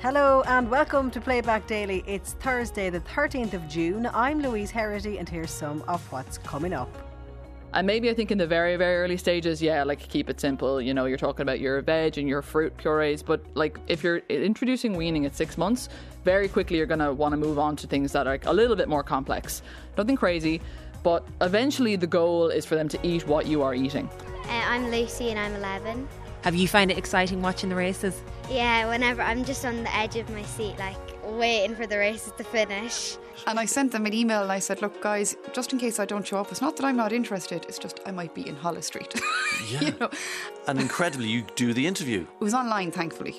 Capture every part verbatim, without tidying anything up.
Hello and welcome to Playback Daily. It's Thursday the thirteenth of June. I'm Louise Herity and here's some of what's coming up. And maybe I think in the very, very early stages, yeah, like keep it simple. You know, you're talking about your veg and your fruit purees. But like if you're introducing weaning at six months, very quickly you're going to want to move on to things that are like a little bit more complex. Nothing crazy, but eventually the goal is for them to eat what you are eating. Uh, I'm Lucy and I'm eleven. Have you found it exciting watching the races? Yeah, whenever I'm just on the edge of my seat, like waiting for the races to finish. And I sent them an email and I said, look guys, just in case I don't show up, it's not that I'm not interested, it's just I might be in Holles Street. Yeah. You know? And incredibly, you do the interview. It was online, thankfully.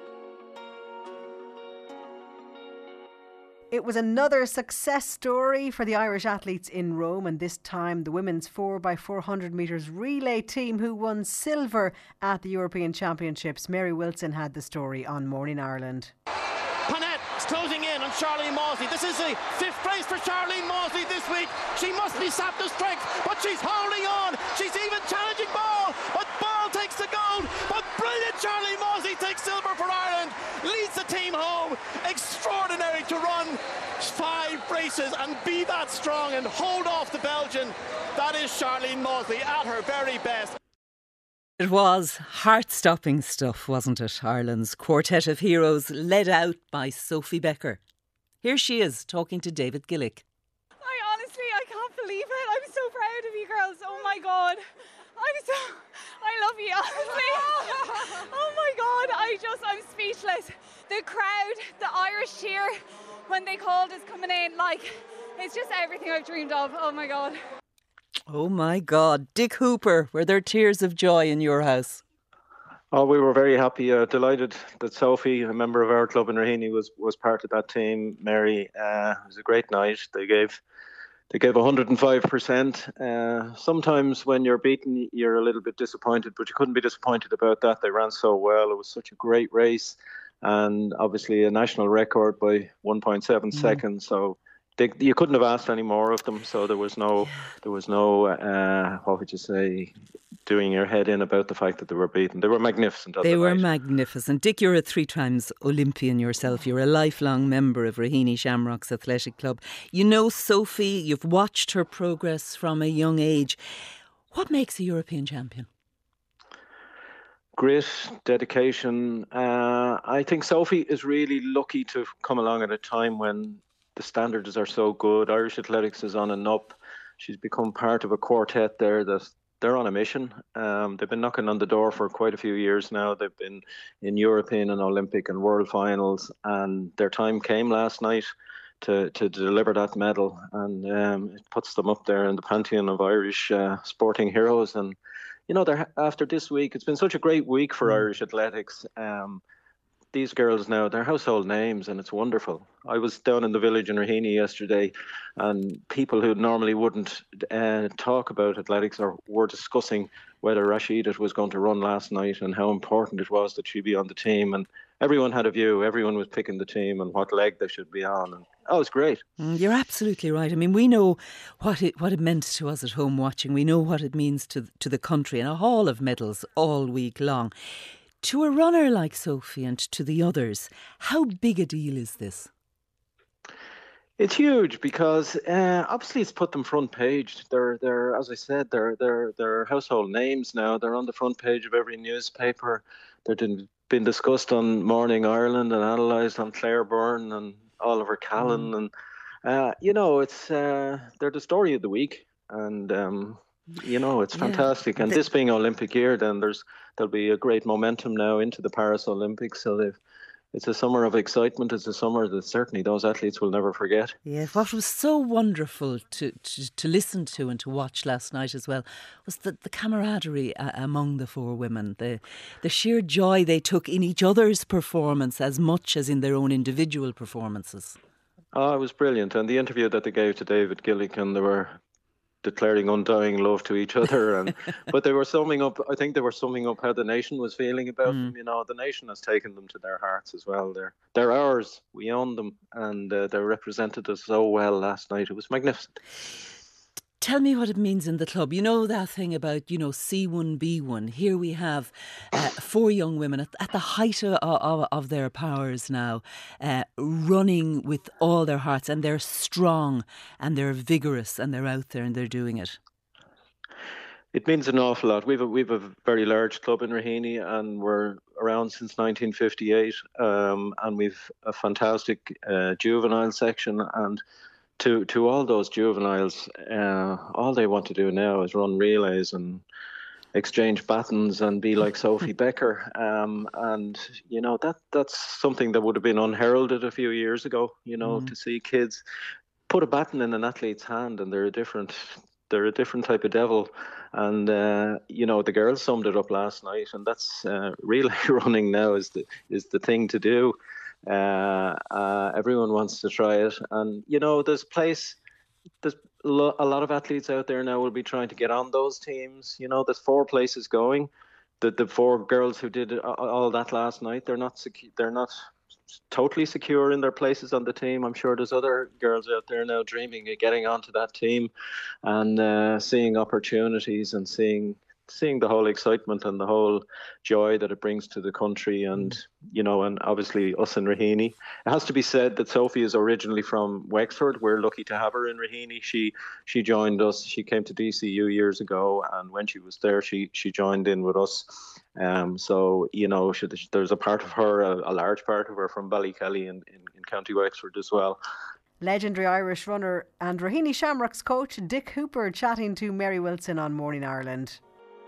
It was another success story for the Irish athletes in Rome, and this time the women's four by four hundred metres relay team who won silver at the European Championships. Mary Wilson had the story on Morning Ireland. Panette is closing in on Charlene Mosley. This is the fifth place for Charlene Mosley this week. She must be sapped of strength, but she's holding on. She's even challenging Ball, but Ball takes the gold. But brilliant Charlene Mosley takes silver for Ireland, leads the team home. Extraordinary to run five races and be that strong and hold off the Belgian. That is Charlene Mosley at her very best. It was heart-stopping stuff, wasn't it? Ireland's quartet of heroes, led out by Sophie Becker. Here she is, talking to David Gillick. I honestly, I can't believe it. I'm so proud of you girls. Oh my God. I'm so, I love you, honestly. Oh my God, I just, I'm speechless. The crowd, the Irish cheer, when they called us coming in, like, it's just everything I've dreamed of. Oh my God. Oh my God. Dick Hooper, were there tears of joy in your house? Oh, we were very happy, uh, delighted that Sophie, a member of our club in Raheny, was was part of that team. Mary, uh, it was a great night. They gave they gave one hundred five percent. Uh, sometimes when you're beaten, you're a little bit disappointed, but you couldn't be disappointed about that. They ran so well. It was such a great race, and obviously a national record by one point seven mm. seconds. So they, you couldn't have asked any more of them. So there was no, there was no, uh, what would you say, doing your head in about the fact that they were beaten. They were magnificent. They the were night. magnificent. Dick, you're a three times Olympian yourself. You're a lifelong member of Raheny Shamrocks Athletic Club. You know Sophie, you've watched her progress from a young age. What makes a European champion? Grit, dedication. Uh, I think Sophie is really lucky to come along at a time when the standards are so good. Irish athletics is on and up. She's become part of a quartet there that they're on a mission. Um, they've been knocking on the door for quite a few years now. They've been in European and Olympic and World finals, and their time came last night to, to deliver that medal, and um, it puts them up there in the pantheon of Irish uh, sporting heroes. And you know, they're, after this week, it's been such a great week for mm. Irish athletics. Um, These girls now, they're household names, and it's wonderful. I was down in the village in Raheny yesterday, and people who normally wouldn't uh, talk about athletics or were discussing whether Rashida was going to run last night and how important it was that she be on the team. And everyone had a view. Everyone was picking the team and what leg they should be on. And oh, it's great. Mm, you're absolutely right. I mean, we know what it what it meant to us at home watching. We know what it means to to the country, and a haul of medals all week long. To a runner like Sophie and to the others, how big a deal is this? It's huge because uh, obviously it's put them front page. They're, they're, as I said, they're, they're, they're household names now. They're on the front page of every newspaper. They've been discussed on Morning Ireland and analysed on Claire Byrne and Oliver Callan. Mm. And, uh, you know, it's uh, they're the story of the week. And, um, you know, it's fantastic. Yeah. And the, this being Olympic year, then there's there'll be a great momentum now into the Paris Olympics. So they've It's a summer of excitement. It's a summer that certainly those athletes will never forget. Yeah, what was so wonderful to, to, to listen to and to watch last night as well was the, the camaraderie uh, among the four women, the the sheer joy they took in each other's performance as much as in their own individual performances. Oh, it was brilliant. And the interview that they gave to David Gillick, and they were declaring undying love to each other, and but they were summing up. I think they were summing up how the nation was feeling about mm. them. You know, the nation has taken them to their hearts as well. They're they're ours. We own them, and uh, they represented us so well last night. It was magnificent. tell me what it means in the club. You know that thing about, you know, C one, B one. Here we have uh, four young women at, at the height of, of, of their powers now, uh, running with all their hearts, and they're strong and they're vigorous and they're out there and they're doing it. It means an awful lot. We've a, we've a very large club in Raheny, and we're around since nineteen fifty-eight, um, and we've a fantastic uh, juvenile section. And to to all those juveniles, uh, all they want to do now is run relays and exchange batons and be like Sophie Becker. Um, and you know that that's something that would have been unheralded a few years ago. You know, mm. to see kids put a baton in an athlete's hand, and they're a different. They're a different type of devil. And, uh, you know, the girls summed it up last night, and that's uh, relay running now is the is the thing to do. Uh, uh, everyone wants to try it. And, you know, there's place, there's lo- a lot of athletes out there now will be trying to get on those teams. You know, there's four places going. The, the four girls who did all that last night, they're not secu- they're not totally secure in their places on the team. I'm sure there's other girls out there now dreaming of getting onto that team and uh, seeing opportunities and seeing seeing the whole excitement and the whole joy that it brings to the country, and you know, and obviously us in Raheny. It has to be said that Sophie is originally from Wexford. We're lucky to have her in Raheny. She she joined us. She came to D C U years ago, and when she was there, she she joined in with us. Um, so you know, she, there's a part of her, a, a large part of her, from Ballykelly in, in, in County Wexford as well. Legendary Irish runner and Raheny Shamrocks coach Dick Hooper chatting to Mary Wilson on Morning Ireland.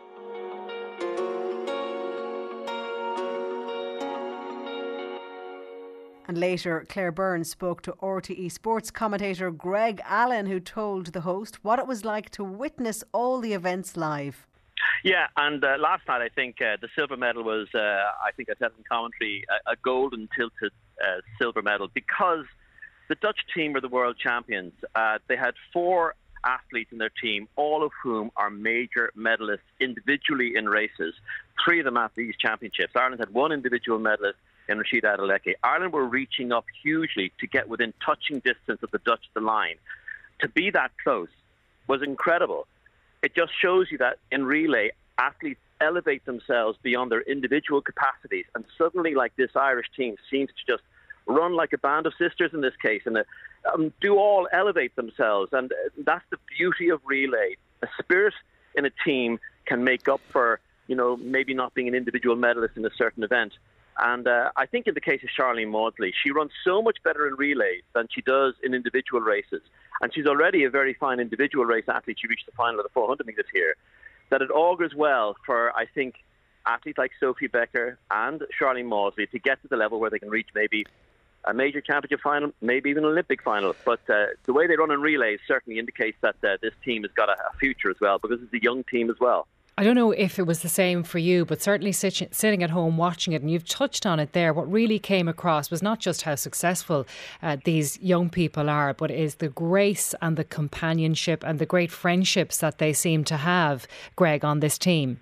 And later, Claire Byrne spoke to R T E Sports commentator Greg Allen, who told the host what it was like to witness all the events live. Yeah, and uh, last night I think uh, the silver medal was, uh, I think I said in commentary, a, a golden tilted uh, silver medal, because the Dutch team were the world champions. Uh, they had four athletes in their team, all of whom are major medalists individually in races. Three of them at these championships. Ireland had one individual medalist in Rashida Adeleke. Ireland were reaching up hugely to get within touching distance of the Dutch at the line. To be that close was incredible. It just shows you that in relay, athletes elevate themselves beyond their individual capacities, and suddenly, like this Irish team, seems to just run like a band of sisters in this case, and uh, um, do all elevate themselves. And uh, that's the beauty of relay. A spirit in a team can make up for, you know, maybe not being an individual medalist in a certain event. And uh, I think in the case of Charlene Maudsley, she runs so much better in relays than she does in individual races. And she's already a very fine individual race athlete. She reached the final of the four hundred metres here. That it augurs well for, I think, athletes like Sophie Becker and Charlene Maudsley to get to the level where they can reach maybe a major championship final, maybe even an Olympic final. But uh, the way they run in relays certainly indicates that uh, this team has got a, a future as well, because it's a young team as well. I don't know if it was the same for you, but certainly sit- sitting at home watching it, and you've touched on it there, what really came across was not just how successful uh, these young people are, but is the grace and the companionship and the great friendships that they seem to have, Greg, on this team.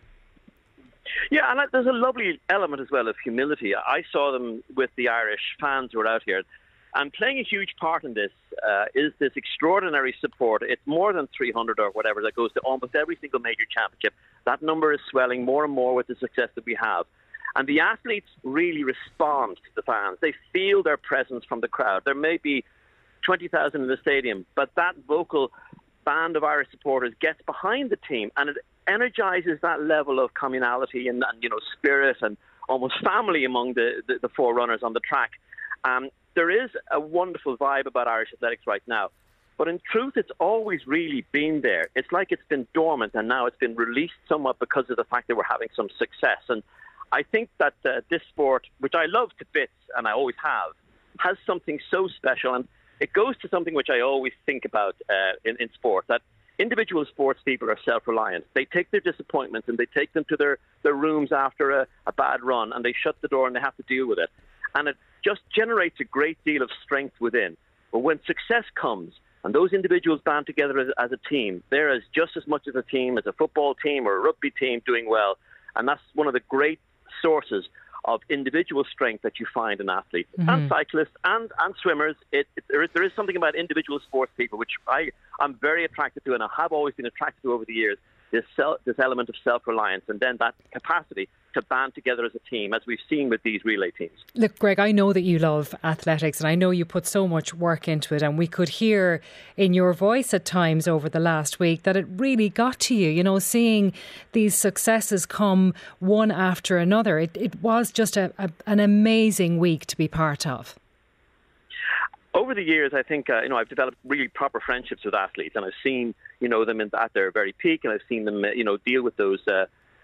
Yeah, and there's a lovely element as well of humility. I saw them with the Irish fans who were out here. And playing a huge part in this uh, is this extraordinary support. It's more than three hundred or whatever that goes to almost every single major championship. That number is swelling more and more with the success that we have. And the athletes really respond to the fans. They feel their presence from the crowd. There may be twenty thousand in the stadium, but that vocal band of Irish supporters gets behind the team, and it energizes that level of communality and, and you know, spirit and almost family among the, the, the four runners on the track. Um, There is a wonderful vibe about Irish athletics right now. But in truth, it's always really been there. It's like it's been dormant, and now it's been released somewhat because of the fact that we're having some success. And I think that uh, this sport, which I love to bits, and I always have, has something so special. And it goes to something which I always think about uh, in, in sport, that individual sports people are self-reliant. They take their disappointments and they take them to their, their rooms after a, a bad run, and they shut the door and they have to deal with it. And it just generates a great deal of strength within. But when success comes and those individuals band together as, as a team, they're as just as much as a team as a football team or a rugby team doing well. And that's one of the great sources of individual strength that you find in athletes Mm-hmm. and cyclists and, and swimmers. It, it, there, is, there is something about individual sports people which I, I'm very attracted to, and I have always been attracted to over the years, this, self, this element of self-reliance and then that capacity to band together as a team, as we've seen with these relay teams. Look, Greg, I know that you love athletics and I know you put so much work into it, and we could hear in your voice at times over the last week that it really got to you, you know, seeing these successes come one after another. It, it was just a, a, an amazing week to be part of. Over the years, I think, uh, you know, I've developed really proper friendships with athletes, and I've seen, you know, them in, at their very peak, and I've seen them, uh, you know, deal with those, uh,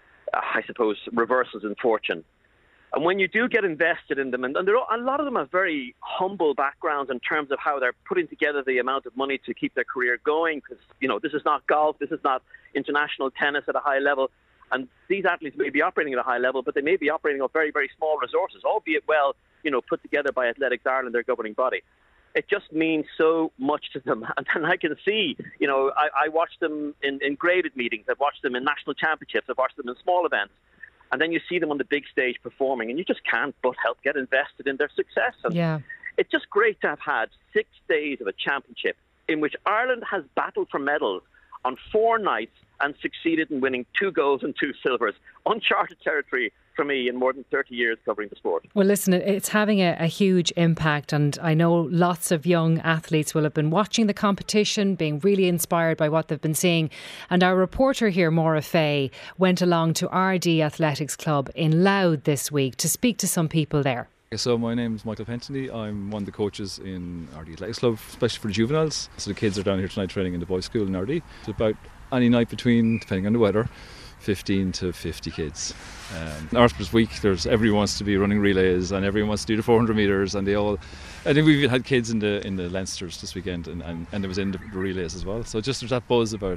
I suppose, reversals in fortune. And when you do get invested in them, and, and there are, a lot of them have very humble backgrounds in terms of how they're putting together the amount of money to keep their career going, because, you know, this is not golf, this is not international tennis at a high level. And these athletes may be operating at a high level, but they may be operating off very, very small resources, albeit well, you know, put together by Athletics Ireland, their governing body. It just means so much to them. And I can see, you know, I, I watch them in, in graded meetings. I've watched them in national championships. I've watched them in small events. And then you see them on the big stage performing, and you just can't but help get invested in their success. And yeah. It's just great to have had six days of a championship in which Ireland has battled for medals on four nights and succeeded in winning two golds and two silvers. Uncharted territory for me in more than thirty years covering the sport. Well, listen, it's having a, a huge impact, and I know lots of young athletes will have been watching the competition, being really inspired by what they've been seeing. And our reporter here, Maura Fay, went along to R D Athletics Club in Louth this week to speak to some people there. So my name is Michael Pentony. I'm one of the coaches in R D Athletics Club, especially for the juveniles. So the kids are down here tonight training in the boys' school in R D. It's about any night between, depending on the weather, fifteen to fifty kids. Um, Arthur's week, there's everyone wants to be running relays and everyone wants to do the four hundred metres, and they all. I think we've had kids in the in the Leinsters this weekend, and, and, and it was in the relays as well. So just there's that buzz about.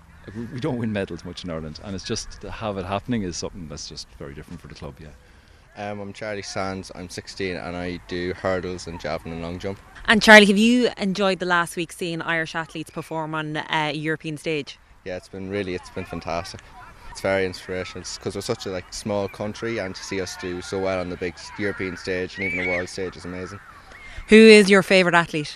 We don't win medals much in Ireland, and it's just to have it happening is something that's just very different for the club. Yeah. Um, I'm Charlie Sands. I'm sixteen and I do hurdles and javelin and long jump. And Charlie, have you enjoyed the last week seeing Irish athletes perform on a European stage? Yeah, it's been really, it's been fantastic. It's very inspirational because we're such a like small country, and to see us do so well on the big European stage and even the world stage is amazing. Who is your favourite athlete?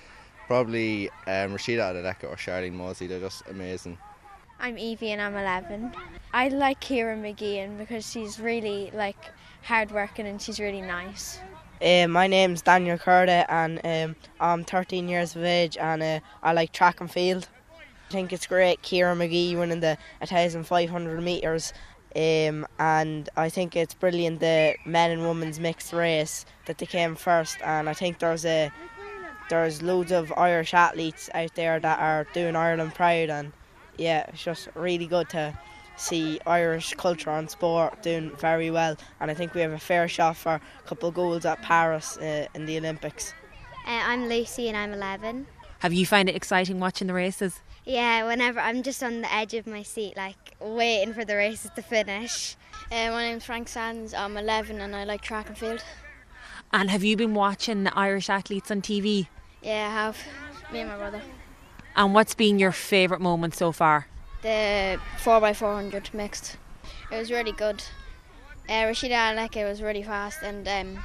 Probably um, Rashida Adedeka or Charlene Mosley. They're just amazing. I'm Evie and I'm eleven. I like Ciara McGeehan because she's really like hardworking and she's really nice. Uh, my name's Daniel Curda and um, I'm thirteen years of age, and uh, I like track and field. I think it's great Ciara McGee winning the one thousand five hundred metres, um, and I think it's brilliant the men and women's mixed race that they came first, and I think there's a there's loads of Irish athletes out there that are doing Ireland proud, and yeah, it's just really good to see Irish culture and sport doing very well, and I think we have a fair shot for a couple of goals at Paris uh, in the Olympics. Uh, I'm Lucy and I'm eleven. Have you found it exciting watching the races? Yeah, whenever I'm just on the edge of my seat, like waiting for the races to finish. Uh, my name's Frank Sands. I'm eleven and I like track and field. And have you been watching Irish athletes on T V? Yeah, I have. Me and my brother. And what's been your favourite moment so far? The four by four hundred mixed. It was really good. Uh, Rashida Adedeka was really fast, and um,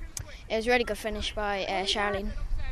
it was a really good finish by uh, Charlene.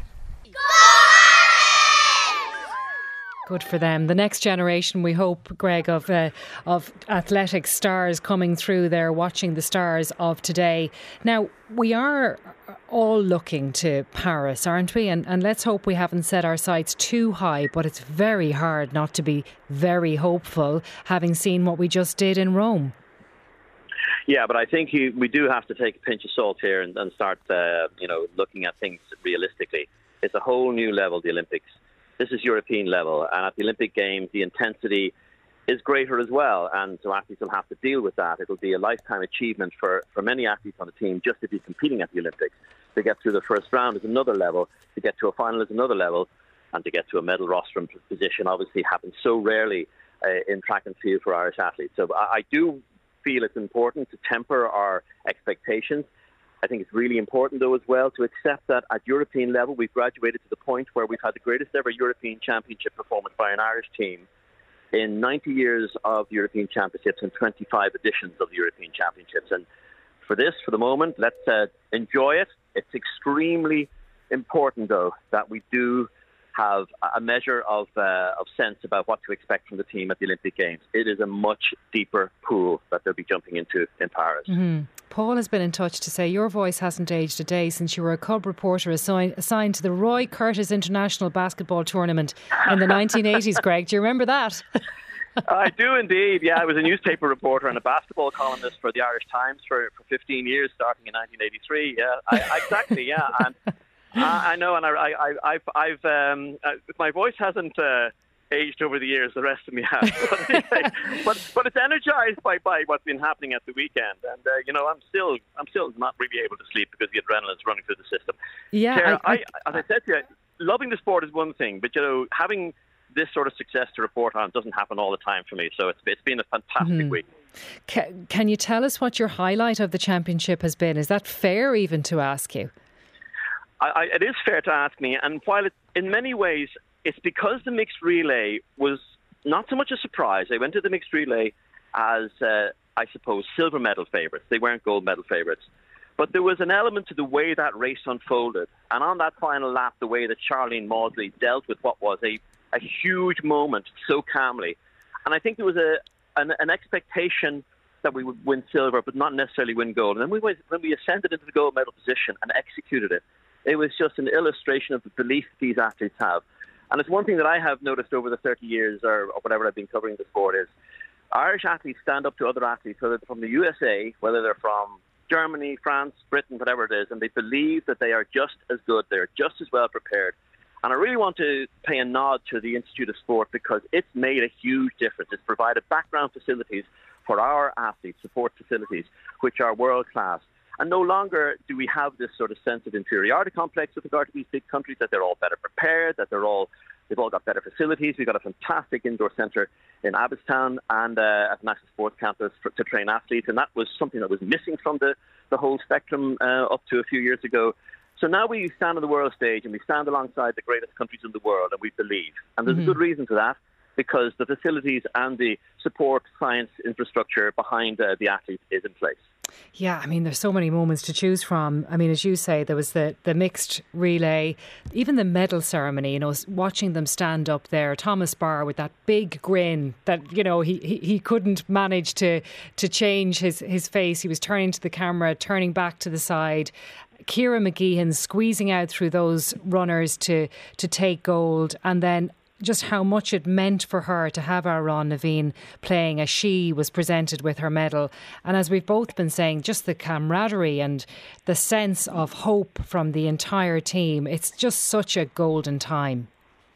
Good for them. The next generation, we hope, Greg, of uh, of athletic stars coming through there, watching the stars of today. Now, we are all looking to Paris, aren't we? And, and let's hope we haven't set our sights too high, but it's very hard not to be very hopeful, having seen what we just did in Rome. Yeah, but I think you, we do have to take a pinch of salt here and, and start, uh, you know, looking at things realistically. It's a whole new level, the Olympics. This is European level, and at the Olympic Games, the intensity is greater as well, and so athletes will have to deal with that. It'll be a lifetime achievement for, for many athletes on the team just to be competing at the Olympics. To get through the first round is another level, to get to a final is another level, and to get to a medal rostrum position obviously happens so rarely uh, in track and field for Irish athletes. So I, I do feel it's important to temper our expectations. I think it's really important, though, as well, to accept that at European level, we've graduated to the point where we've had the greatest ever European Championship performance by an Irish team in ninety years of European Championships and twenty-five editions of the European Championships. And for this, for the moment. Let's uh, enjoy it. It's extremely important, though, that we do have a measure of uh, of sense about what to expect from the team at the Olympic Games. It is a much deeper pool that they'll be jumping into in Paris. Mm-hmm. Paul has been in touch to say your voice hasn't aged a day since you were a cub reporter assign- assigned to the Roy Curtis International Basketball Tournament in the nineteen eighties, Greg. Do you remember that? I do indeed, yeah. I was a newspaper reporter and a basketball columnist for the Irish Times for, for fifteen years, starting in nineteen eighty-three. Yeah, I, exactly, yeah. And I, I know, and I, I, I've, I've, um, uh, my voice hasn't uh, aged over the years. The rest of me has, but, anyway, but but it's energised by, by what's been happening at the weekend. And uh, you know, I'm still, I'm still not really able to sleep because the adrenaline's running through the system. Yeah, Sarah, I, I, I, as I said to you, loving the sport is one thing, but you know, having this sort of success to report on doesn't happen all the time for me. So it's it's been a fantastic mm-hmm. week. Can, can you tell us what your highlight of the championship has been? Is that fair even to ask you? I, I, it is fair to ask me, and while it, in many ways it's because the mixed relay was not so much a surprise. They went to the mixed relay as, uh, I suppose, silver medal favourites. They weren't gold medal favourites. But there was an element to the way that race unfolded. And on that final lap, the way that Charlene Mawdley dealt with what was a, a huge moment so calmly. And I think there was a an, an expectation that we would win silver, but not necessarily win gold. And then we went, when we ascended into the gold medal position and executed it, it was just an illustration of the belief these athletes have. And it's one thing that I have noticed over the thirty years or, or whatever I've been covering the sport is Irish athletes stand up to other athletes, whether they're from the U S A, whether they're from Germany, France, Britain, whatever it is, and they believe that they are just as good, they're just as well prepared. And I really want to pay a nod to the Institute of Sport because it's made a huge difference. It's provided background facilities for our athletes, support facilities, which are world class. And no longer do we have this sort of sense of inferiority complex with regard to these big countries, that they're all better prepared, that they're all, they've all got better facilities. We've got a fantastic indoor centre in Abbottstown and uh, at the National Sports Campus for, to train athletes. And that was something that was missing from the, the whole spectrum uh, up to a few years ago. So now we stand on the world stage and we stand alongside the greatest countries in the world, and we believe. And there's mm-hmm. a good reason for that, because the facilities and the support science infrastructure behind uh, the athletes is in place. Yeah, I mean, there's so many moments to choose from. I mean, as you say, there was the, the mixed relay, even the medal ceremony, you know, watching them stand up there. Thomas Barr with that big grin that, you know, he, he, he couldn't manage to to change his, his face. He was turning to the camera, turning back to the side. Ciara Mageehan squeezing out through those runners to, to take gold, and then just how much it meant for her to have Amhrán na Bhíonn playing as she was presented with her medal. And as we've both been saying, just the camaraderie and the sense of hope from the entire team. It's just such a golden time.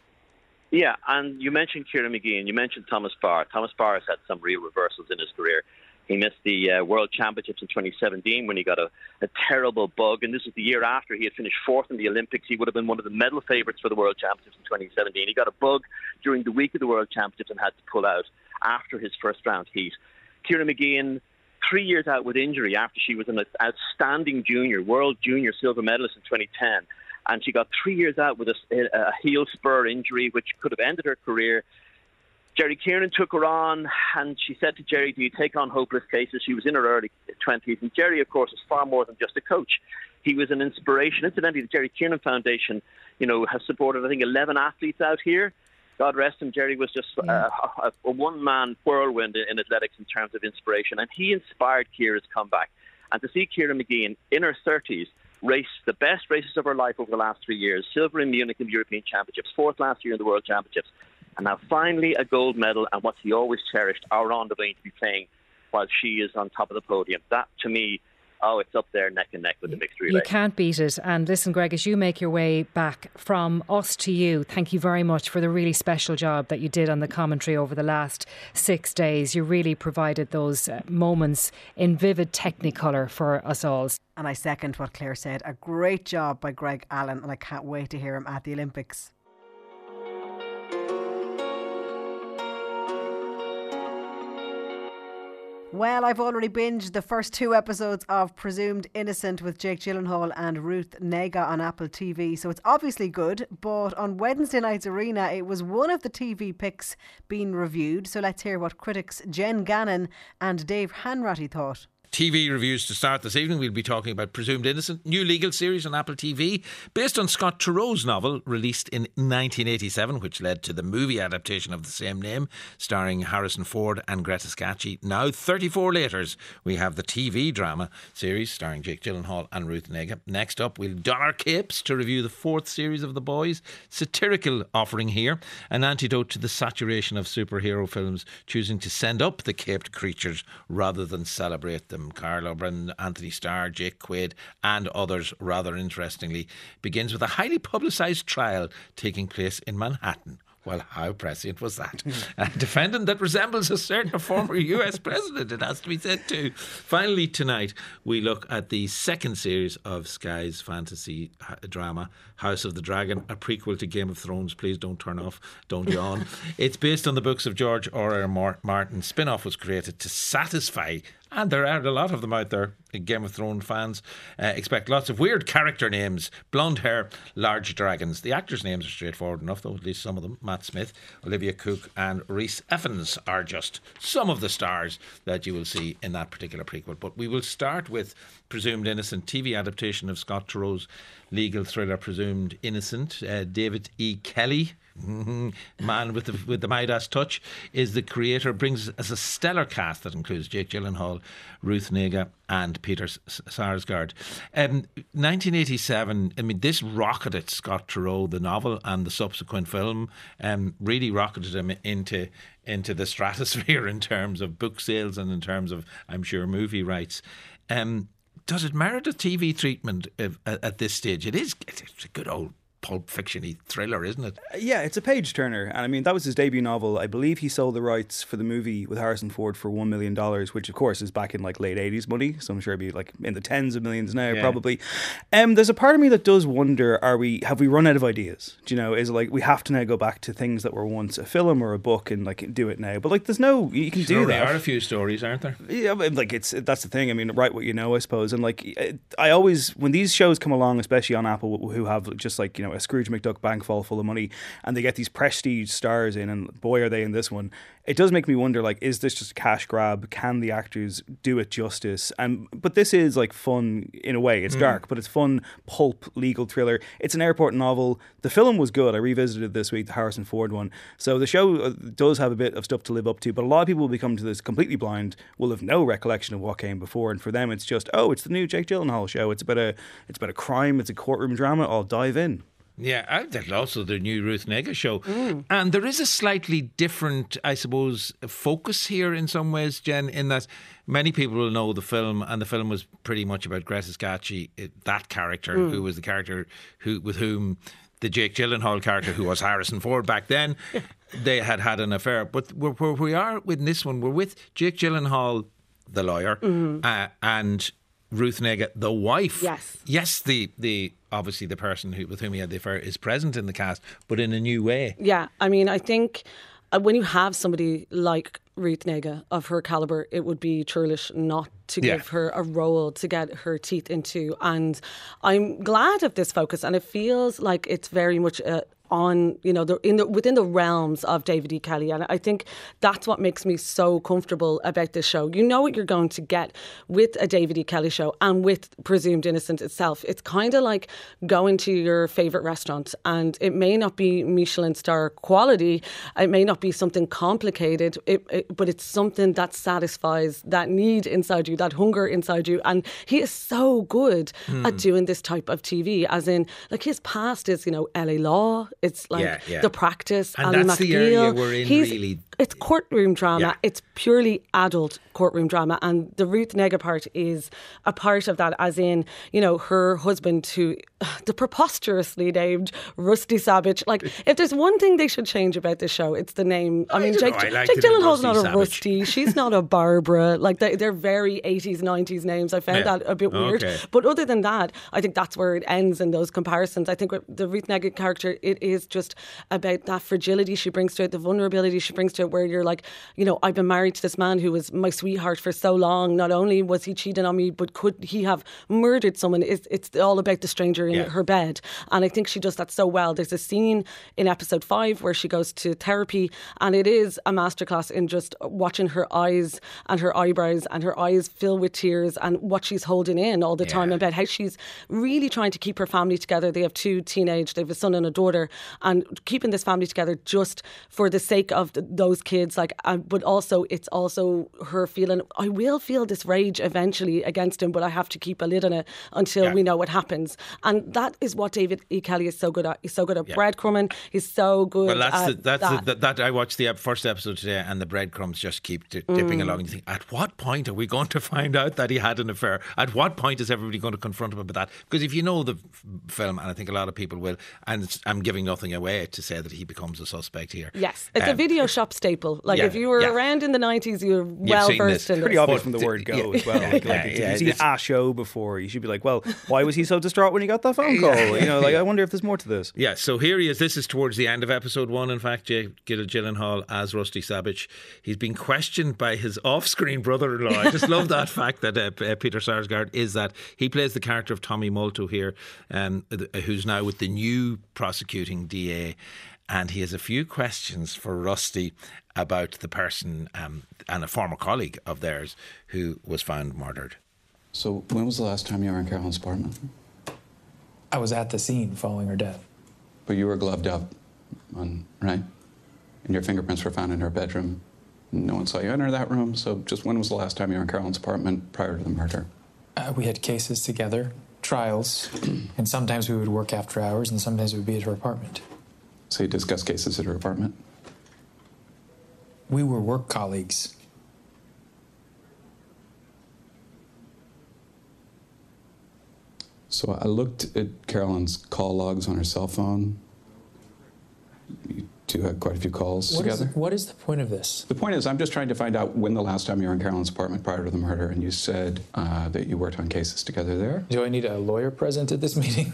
Yeah, and you mentioned Ciara Mageehan, you mentioned Thomas Barr. Thomas Barr has had some real reversals in his career. He missed the uh, World Championships in twenty seventeen when he got a, a terrible bug, and this was the year after he had finished fourth in the Olympics. He would have been one of the medal favourites for the World Championships in twenty seventeen. He got a bug during the week of the World Championships and had to pull out after his first round heat. Ciara Mageehan, three years out with injury after she was an outstanding junior, world junior silver medalist in twenty ten, and she got three years out with a, a heel spur injury which could have ended her career. Jerry Kiernan took her on, and she said to Jerry, do you take on hopeless cases? She was in her early twenties, and Jerry, of course, is far more than just a coach. He was an inspiration. Incidentally, the Jerry Kiernan Foundation, you know, has supported, I think, eleven athletes out here. God rest him, Jerry was just yeah. a, a, a one-man whirlwind in athletics in terms of inspiration, and he inspired Ciara's comeback. And to see Ciara Mageehan in her thirties race the best races of her life over the last three years, silver in Munich in the European Championships, fourth last year in the World Championships, and now finally a gold medal, and what he always cherished, Amhrán na Bhíonn, to be playing while she is on top of the podium. That, to me, oh, it's up there neck and neck with the mixed relay. You can't beat it. And listen, Greg, as you make your way back from us to you, thank you very much for the really special job that you did on the commentary over the last six days. You really provided those uh, moments in vivid technicolour for us all. And I second what Claire said. A great job by Greg Allen, and I can't wait to hear him at the Olympics. Well, I've already binged the first two episodes of Presumed Innocent with Jake Gyllenhaal and Ruth Negga on Apple T V, so it's obviously good. But on Wednesday night's Arena, it was one of the T V picks being reviewed. So let's hear what critics Jen Gannon and Dave Hanratty thought. T V reviews to start this evening. We'll be talking about Presumed Innocent, new legal series on Apple T V, based on Scott Turow's novel released in nineteen eighty-seven, which led to the movie adaptation of the same name, starring Harrison Ford and Greta Scacchi. Now, thirty-four later, we have the T V drama series starring Jake Gyllenhaal and Ruth Negga. Next up, we'll don our capes to review the fourth series of The Boys. Satirical offering here, an antidote to the saturation of superhero films, choosing to send up the caped creatures rather than celebrate them. Carl O'Brien, Anthony Starr, Jake Quaid and others, rather interestingly, begins with a highly publicised trial taking place in Manhattan. Well, how prescient was that? A defendant that resembles a certain former U S president, it has to be said too. Finally, tonight, we look at the second series of Sky's fantasy drama, House of the Dragon, a prequel to Game of Thrones. Please don't turn off, don't yawn. It's based on the books of George R R. Martin. Spin-off was created to satisfy, and there are a lot of them out there, Game of Thrones fans. Uh, expect lots of weird character names, blonde hair, large dragons. The actors' names are straightforward enough, though, at least some of them. Matt Smith, Olivia Cooke and Rhys Ifans are just some of the stars that you will see in that particular prequel. But we will start with Presumed Innocent, T V adaptation of Scott Turow's legal thriller Presumed Innocent. Uh, David E. Kelly, man with the with the Midas touch, is the creator, brings us a stellar cast that includes Jake Gyllenhaal, Ruth Negga and Peter Sarsgaard. Um, nineteen eighty-seven, I mean, this rocketed Scott Turow, the novel and the subsequent film, um, really rocketed him into into the stratosphere in terms of book sales and in terms of, I'm sure, movie rights. Um, does it merit a T V treatment if, at, at this stage? It is. It's a good old Pulp Fiction-y thriller, isn't it? Yeah, it's a page turner, and I mean that was his debut novel. I believe he sold the rights for the movie with Harrison Ford for one million dollars, which of course is back in like late eighties money, so I'm sure it'd be like in the tens of millions now, yeah. probably. Um, there's a part of me that does wonder: Are we have we run out of ideas? Do you know? Is it like we have to now go back to things that were once a film or a book and like do it now? But like, there's no you can sure, do that. There are a few stories, aren't there? Yeah, like it's that's the thing. I mean, write what you know, I suppose. And like, I always when these shows come along, especially on Apple, who have just like you know a Scrooge McDuck bank fall full of money, and they get these prestige stars in, and boy are they in this one. It does make me wonder, like, is this just a cash grab? Can the actors do it justice? And but this is like fun in a way. It's mm. dark, but it's fun pulp legal thriller. It's an airport novel. The film was good. I revisited this week, the Harrison Ford one. So the show does have a bit of stuff to live up to, but a lot of people will be coming to this completely blind, will have no recollection of what came before, and for them it's just, oh, it's the new Jake Gyllenhaal show. It's about a it's about a crime. It's a courtroom drama. I'll dive in. Yeah, there's also the new Ruth Negga show. Mm. And there is a slightly different, I suppose, focus here in some ways, Jen, in that many people will know the film, and the film was pretty much about Greta Scacchi, that character, mm. who was the character who with whom the Jake Gyllenhaal character, who was Harrison Ford back then, they had had an affair. But where we are with this one, we're with Jake Gyllenhaal, the lawyer, mm. uh, and Ruth Negga, the wife. Yes. Yes, the the obviously the person who with whom he had the affair is present in the cast, but in a new way. Yeah, I mean, I think uh, when you have somebody like Ruth Negga of her calibre, it would be churlish not to yeah. give her a role to get her teeth into. And I'm glad of this focus, and it feels like it's very much a on, you know, the, in the, within the realms of David E. Kelly. And I think that's what makes me so comfortable about this show. You know what you're going to get with a David E. Kelly show and with Presumed Innocent itself. It's kind of like going to your favourite restaurant, and it may not be Michelin star quality, it may not be something complicated, it, it, but it's something that satisfies that need inside you, that hunger inside you. And he is so good mm. at doing this type of T V, as in, like, his past is, you know, L A Law. It's like yeah, yeah. The Practice, and Ally that's McBeal. the area we're in. He's, really, it's courtroom drama. Yeah. It's purely adult courtroom drama, and the Ruth Negga part is a part of that. As in, you know, her husband, who the preposterously named Rusty Savage. Like, if there's one thing they should change about this show, it's the name. I, I mean, Jake, know, I Jake Gyllenhaal's not a Savage. Rusty. She's not a Barbara. Like, they, they're very eighties, nineties names. I found yeah. that a bit weird. Okay. But other than that, I think that's where it ends in those comparisons. I think the Ruth Negga character, it is just about that fragility she brings to it, the vulnerability she brings to it where you're like, you know, I've been married to this man who was my sweetheart for so long. Not only was he cheating on me, but could he have murdered someone? It's, it's all about the stranger in Yeah. her bed. And I think she does that so well. There's a scene in episode five where she goes to therapy, and it is a masterclass in just watching her eyes and her eyebrows and her eyes fill with tears and what she's holding in all the Yeah. time, about how she's really trying to keep her family together. They have two teenage, they have a son and a daughter, and keeping this family together just for the sake of th- those kids. Like, uh, but also it's also her feeling, I will feel this rage eventually against him, but I have to keep a lid on it until Yeah. we know what happens. And that is what David E. Kelly is so good at. He's so good at Yeah. breadcrumbing. He's so good Well, that's at the, that's that. The, that, that I watched the ep- first episode today, and the breadcrumbs just keep di- dipping Mm. along. And you think, at what point are we going to find out that he had an affair? At what point is everybody going to confront him about that? Because if you know the f- film, and I think a lot of people will, and it's, I'm giving nothing away to say that he becomes a suspect here. Yes, it's a Um, video shop staple. Like, yeah, if you were yeah. around in the nineties, you're well seen versed this. in this. Pretty obvious But from the the- word go yeah, as well. yeah, Like, yeah, like, if yeah, you've seen it's- a show before, you should be like, well, why was he so distraught when he got that phone call? You know, like, I wonder if there's more to this. Yeah, so here he is. This is towards the end of episode one, in fact, Jake Gyllenhaal as Rusty Savage. He's been questioned by his off-screen brother-in-law. I just love that fact that uh, uh, Peter Sarsgaard is that. He plays the character of Tommy Molto here, um, th- who's now with the new prosecuting D A. And he has a few questions for Rusty about the person um, and a former colleague of theirs who was found murdered. So when was the last time you were in Carolyn's apartment? I was at the scene following her death. But you were gloved up, on, right? And your fingerprints were found in her bedroom. No one saw you enter that room, so just when was the last time you were in Carolyn's apartment prior to the murder? Uh, we had cases together, trials, and sometimes we would work after hours, and sometimes we would be at her apartment. So you discussed cases at her apartment? We were work colleagues. So I looked at Carolyn's call logs on her cell phone. You two had quite a few calls What is, together. the, what is the point of this? The point is, I'm just trying to find out when the last time you were in Carolyn's apartment prior to the murder, and you said uh, that you worked on cases together there. Do I need a lawyer present at this meeting?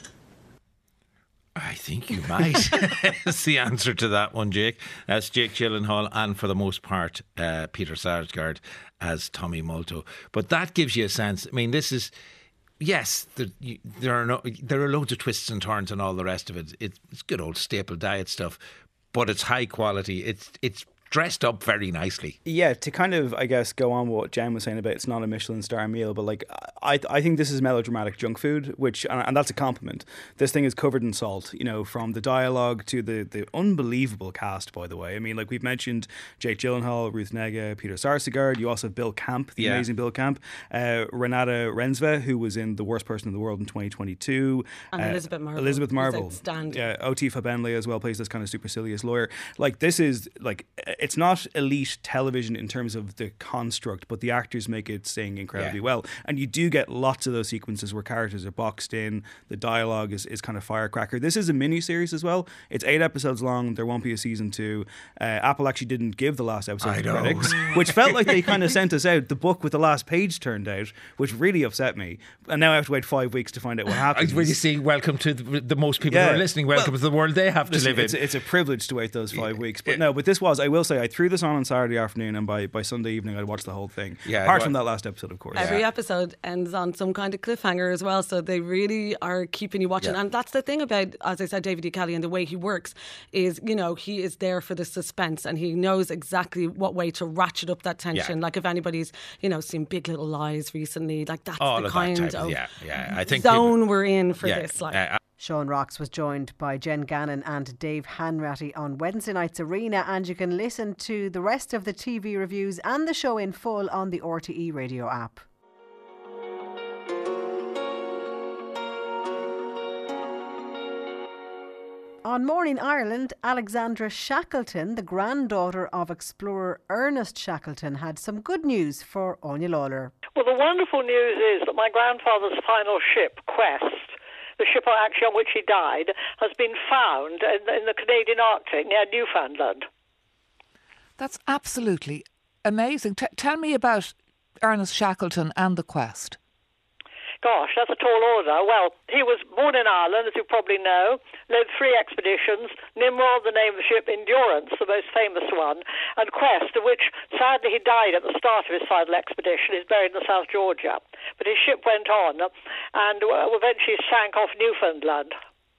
I think you might. That's the answer to that one, Jake. That's Jake Gyllenhaal, and for the most part, uh, Peter Sarsgaard as Tommy Molto. But that gives you a sense. I mean, this is. Yes, there, you, there are no, there are loads of twists and turns and all the rest of it. It's, it's good old staple diet stuff, but it's high quality. It's it's dressed up very nicely. Yeah, to kind of, I guess, go on what Jen was saying about it's not a Michelin star meal, but like, I I think this is melodramatic junk food, which, and, and that's a compliment. This thing is covered in salt, you know, from the dialogue to the, the unbelievable cast, by the way. I mean, like, we've mentioned Jake Gyllenhaal, Ruth Negga, Peter Sarsgaard. You also have Bill Camp, the Yeah. amazing Bill Camp, uh, Renata Rensva, who was in The Worst Person in the World in twenty twenty-two. And uh, Elizabeth Marvel. Elizabeth who's Marvel. outstanding. Yeah, Otifa Benley as well plays this kind of supercilious lawyer. Like, this is, like, it's not elite television in terms of the construct, but the actors make it sing incredibly Yeah. well. And you do get lots of those sequences where characters are boxed in, the dialogue is, is kind of firecracker. This is a mini-series as well. It's eight episodes long. There won't be a season two. Uh, Apple actually didn't give the last episode I to know. critics, which felt like they kind of sent us out the book with the last page turned out, which really upset me. And now I have to wait five weeks to find out what happens. When you see welcome to the, the most people Yeah. who are listening, welcome Well, to the world they have to Listen, live in. it's, it's a privilege to wait those five weeks. But no, but this was, I will say, I threw this on on Saturday afternoon, and by, by Sunday evening I'd watched the whole thing. Yeah, Apart well- from that last episode, of course. Every episode ends on some kind of cliffhanger as well, so they really are keeping you watching. Yeah. And that's the thing about, as I said, David E. Kelly and the way he works is, you know, he is there for the suspense, and he knows exactly what way to ratchet up that tension. Yeah. Like, if anybody's, you know, seen Big Little Lies recently, like that's All the of kind that type of of, yeah, yeah. I think zone people- we're in for yeah, this. Like, uh, Sean Rocks was joined by Jen Gannon and Dave Hanratty on Wednesday night's Arena, and you can listen to the rest of the T V reviews and the show in full on the R T E radio app. On Morning Ireland, Alexandra Shackleton, the granddaughter of explorer Ernest Shackleton, had some good news for Anya Lawler. Well, the wonderful news is that my grandfather's final ship, Quest, the ship actually on which he died, has been found in, in the Canadian Arctic near Newfoundland. That's absolutely amazing. T- tell me about Ernest Shackleton and the Quest. Gosh, that's a tall order. Well, he was born in Ireland, as you probably know, led three expeditions, Nimrod, the name of the ship, Endurance, the most famous one, and Quest, of which, sadly, he died at the start of his final expedition. He's buried in South Georgia. But his ship went on and eventually sank off Newfoundland.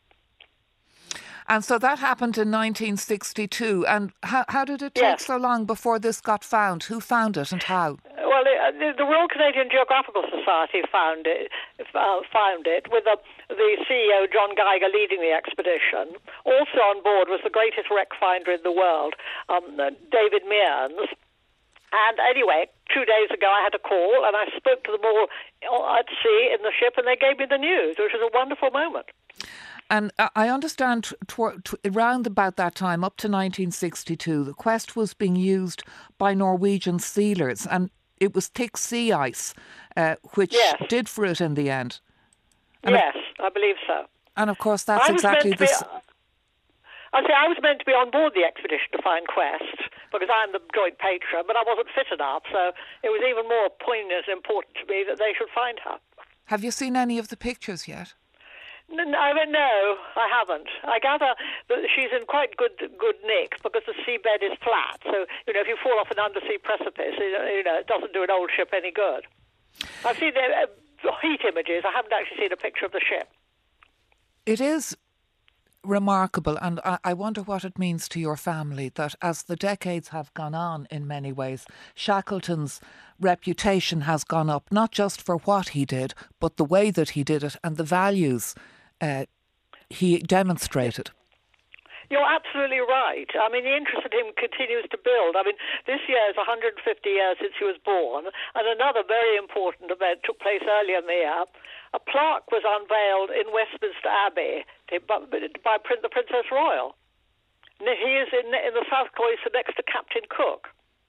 And so that happened in nineteen sixty-two. And how, how did it take Yes. so long before this got found? Who found it and how? Well, the, the Royal Canadian Geographical Society found it, uh, found it with the, the C E O, John Geiger, leading the expedition. Also on board was the greatest wreck finder in the world, um, uh, David Mearns. And anyway, two days ago I had a call and I spoke to them all at sea in the ship and they gave me the news, which was a wonderful moment. And I understand tw- tw- around about that time, up to nineteen sixty-two, the Quest was being used by Norwegian sealers, and it was thick sea ice, uh, which yes. did for it in the end. And yes, of, I believe so. And of course, that's I was exactly meant to this. be, I say I was meant to be on board the expedition to find Quest because I'm the joint patron, but I wasn't fit enough, so it was even more poignant and important to me that they should find her. Have you seen any of the pictures yet? No, no, no, I haven't. I gather that she's in quite good good nick because the seabed is flat. So, you know, if you fall off an undersea precipice, you know, it doesn't do an old ship any good. I've seen the uh, heat images. I haven't actually seen a picture of the ship. It is remarkable, and I, I wonder what it means to your family that as the decades have gone on in many ways, Shackleton's reputation has gone up, not just for what he did, but the way that he did it and the values uh, he demonstrated. You're absolutely right. I mean, the interest in him continues to build. I mean, this year is one hundred fifty years since he was born, and another very important event took place earlier in the year. A plaque was unveiled in Westminster Abbey by, by the Princess Royal. He is in, in the South Cloister next to Captain Cook.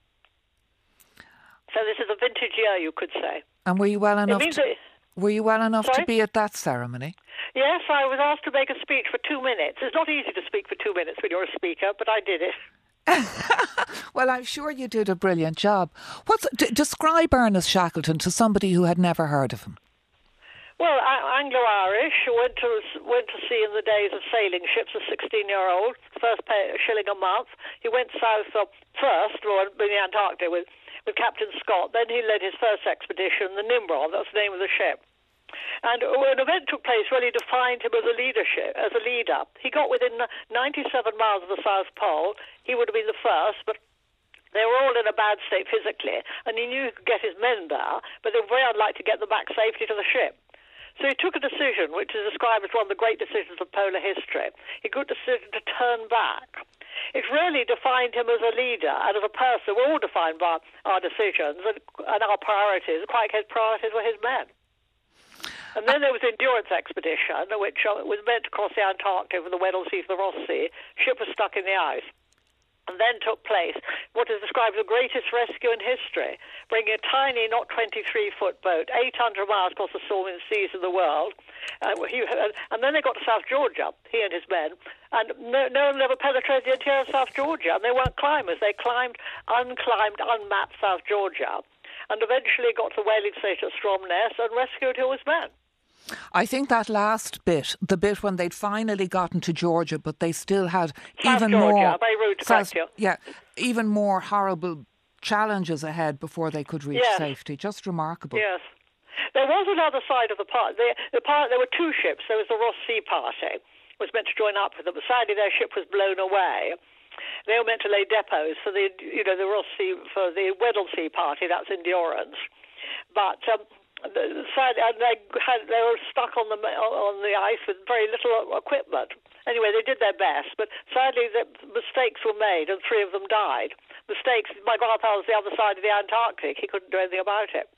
So this is a vintage year, you could say. And were you well enough? To, that, were you well enough sorry? to be at that ceremony? Yes, I was asked to make a speech for two minutes. It's not easy to speak for two minutes when you're a speaker, but I did it. Well, I'm sure you did a brilliant job. What's d- describe Ernest Shackleton to somebody who had never heard of him? Well, Anglo-Irish, went to went to sea in the days of sailing ships, a sixteen-year-old, first pay a shilling a month. He went south uh, first, or in the Antarctic with, with Captain Scott. Then he led his first expedition, the Nimrod, that's the name of the ship. And an event took place really defined him as a leadership, as a leader. He got within ninety-seven miles of the South Pole. He would have been the first, but they were all in a bad state physically, and he knew he could get his men there, but they were very unlikely to get them back safely to the ship. So he took a decision, which is described as one of the great decisions of polar history. He took a decision to turn back. It really defined him as a leader and as a person. We're all defined by our decisions and, and our priorities. Quite his priorities were his men. And then there was the Endurance expedition, which was meant to cross the Antarctic from the Weddell Sea to the Ross Sea. Ship was stuck in the ice. And then took place what is described as the greatest rescue in history, bringing a tiny, not twenty-three foot boat, eight hundred miles across the storming seas of the world. Uh, he, uh, and then they got to South Georgia, he and his men, and no, no one ever penetrated the interior of South Georgia. And they weren't climbers. They climbed, unclimbed, unmapped South Georgia, and eventually got to the whaling station at Stromness and rescued all his men. I think that last bit, the bit when they'd finally gotten to Georgia, but they still had South even Georgia, more, Beirut, to South, correct you. yeah, even more horrible challenges ahead before they could reach Yes. safety. Just remarkable. Yes. There was another side of the part. The, the part. There were two ships. There was the Ross Sea Party, was meant to join up with them, but sadly their ship was blown away. They were meant to lay depots for the, you know, the Ross Sea, for the Weddell Sea Party. That's Endurance, but. Um, The, sadly, and they had they were stuck on the on the ice with very little equipment. Anyway, they did their best, but sadly, the mistakes were made, and three of them died. Mistakes. My grandfather was the other side of the Antarctic; he couldn't do anything about it.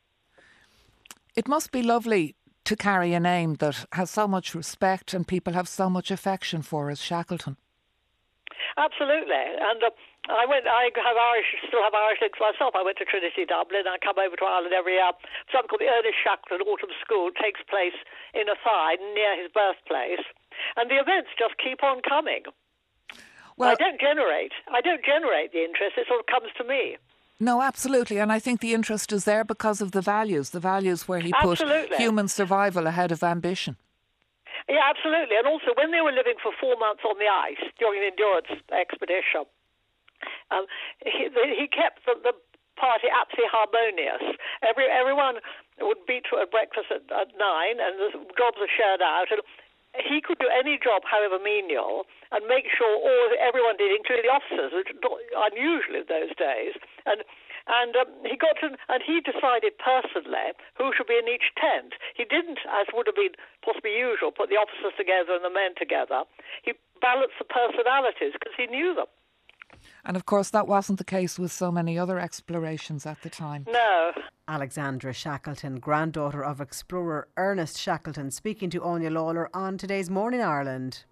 It must be lovely to carry a name that has so much respect and people have so much affection for as Shackleton. Absolutely, and. Uh, I went. I have Irish, still have Irish links myself. I went to Trinity Dublin. I come over to Ireland every year. Something called the Ernest Shackleton Autumn School takes place in Athyne, near his birthplace, and the events just keep on coming. Well, I don't generate. I don't generate the interest. It sort of comes to me. No, absolutely. And I think the interest is there because of the values, the values where he Absolutely. put human survival ahead of ambition. Yeah, absolutely. And also, when they were living for four months on the ice during an endurance expedition, um, he, he kept the, the party absolutely harmonious. Every everyone would meet at breakfast at, at nine, and the jobs are shared out. And he could do any job, however menial, and make sure all everyone did, including the officers, which was not unusual in those days. And and um, he got to, and he decided personally who should be in each tent. He didn't, as would have been possibly usual, put the officers together and the men together. He balanced the personalities because he knew them. And of course, that wasn't the case with so many other explorations at the time. No. Alexandra Shackleton, granddaughter of explorer Ernest Shackleton, speaking to Anya Lawler on today's Morning Ireland.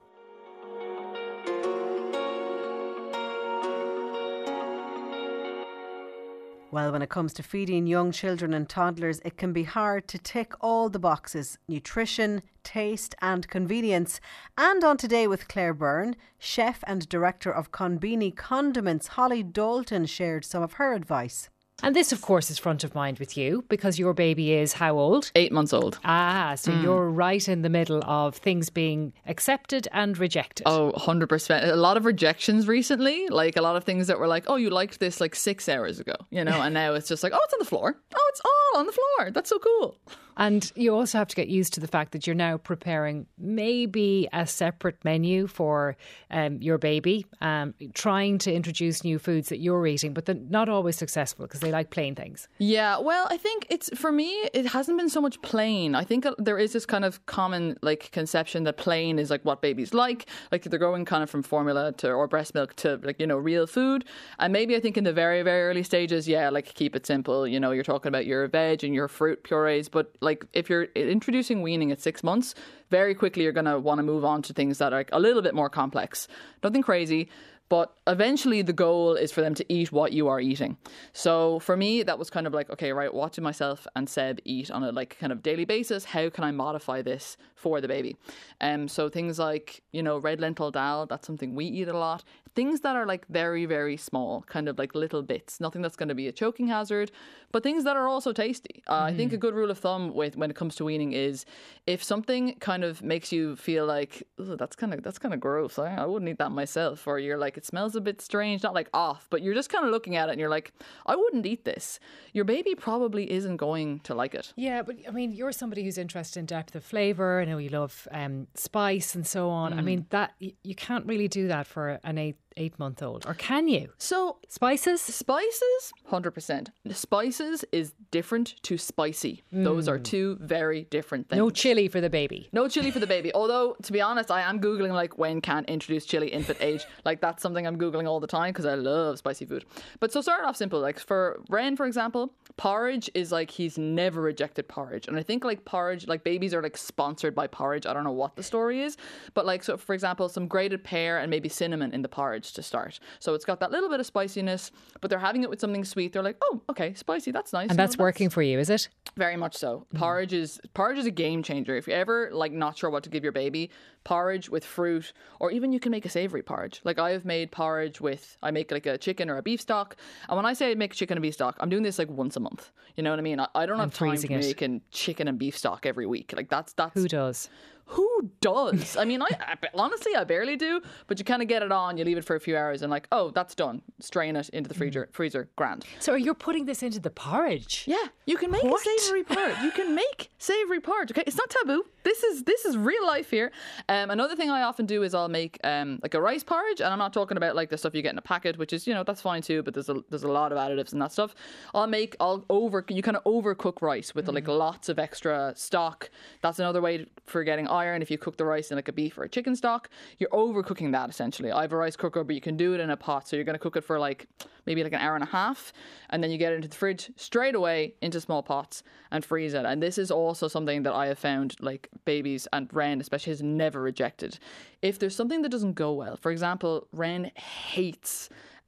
Well, when it comes to feeding young children and toddlers, it can be hard to tick all the boxes: nutrition, taste and convenience. And on Today with Claire Byrne, chef and director of Conbini Condiments, Holly Dalton, shared some of her advice. And this, of course, is front of mind with you because your baby is how old? Eight months old. Ah, so mm. you're right in the middle of things being accepted and rejected. Oh, one hundred percent. A lot of rejections recently, like a lot of things that were like, oh, you liked this like six hours ago, you know, and now it's just like, oh, it's on the floor. Oh, it's all on the floor. That's so cool. And you also have to get used to the fact that you're now preparing maybe a separate menu for um, your baby, um, trying to introduce new foods that you're eating, but they're not always successful because they like plain things. Yeah, well, I think it's, for me, it hasn't been so much plain. I think there is this kind of common like conception that plain is like what babies like, like they're going kind of from formula to or breast milk to like, you know, real food. And maybe I think in the very, very early stages, yeah, like keep it simple. You know, you're talking about your veg and your fruit purees, but like, Like if you're introducing weaning at six months, very quickly you're going to want to move on to things that are a little bit more complex. Nothing crazy, but eventually the goal is for them to eat what you are eating. So for me, that was kind of like, okay, right, what do myself and Seb eat on a like kind of daily basis? How can I modify this for the baby? Um, so things like, you know, red lentil dal, that's something we eat a lot. Things that are like very, very small, kind of like little bits. Nothing that's going to be a choking hazard, but things that are also tasty. Uh, mm. I think a good rule of thumb with when it comes to weaning is if something kind of makes you feel like, that's kind of that's kind of gross. I, I wouldn't eat that myself. Or you're like, it smells a bit strange, not like off, but you're just kind of looking at it and you're like, I wouldn't eat this. Your baby probably isn't going to like it. Yeah, but I mean, you're somebody who's interested in depth of flavour. I know you love um, spice and so on. Mm. I mean, that you can't really do that for an eight eight month old, or can you? So spices spices one hundred percent. Spices is different to spicy. mm. Those are two very different things. No chili for the baby. No chili for the baby. Although to be honest, I am googling like when can introduce chili infant age. Like that's something I'm googling all the time because I love spicy food. But so start off simple. Like for Ren, for example, porridge is like he's never rejected porridge. And I think like porridge, like babies are like sponsored by porridge. I don't know what the story is, but like so for example, some grated pear and maybe cinnamon in the porridge to start. So it's got that little bit of spiciness, but they're having it with something sweet. They're like, oh, okay, spicy, that's nice. And that's you know, working that's... for you, is it? Very much so. Mm. Porridge is porridge is a game changer. If you're ever like not sure what to give your baby, porridge with fruit, or even you can make a savoury porridge. Like I have made porridge with, I make like a chicken or a beef stock. And when I say I make chicken and beef stock, I'm doing this like once a month. You know what I mean? I, I don't have time to making chicken and beef stock every week. Like that's that's who does. Who does? I mean, I, I honestly, I barely do, but you kind of get it on, you leave it for a few hours and like, oh, that's done. Strain it into the freezer, mm. freezer, grand. So you're putting this into the porridge? Yeah, you can make what? a savoury porridge. You can make savoury porridge, okay? It's not taboo. This is this is real life here. Um, another thing I often do is I'll make um, like a rice porridge, and I'm not talking about like the stuff you get in a packet, which is, you know, that's fine too, but there's a there's a lot of additives and that stuff. I'll make, I'll over, you kind of overcook rice with mm. like lots of extra stock. That's another way for getting iron. If you cook the rice in like a beef or a chicken stock, you're overcooking that essentially. I have a rice cooker, but you can do it in a pot. So you're going to cook it for like maybe like an hour and a half, and then you get it into the fridge straight away into small pots and freeze it. And this is also something that I have found like babies and Ren especially has never rejected. If there's something that doesn't go well, for example, Ren hates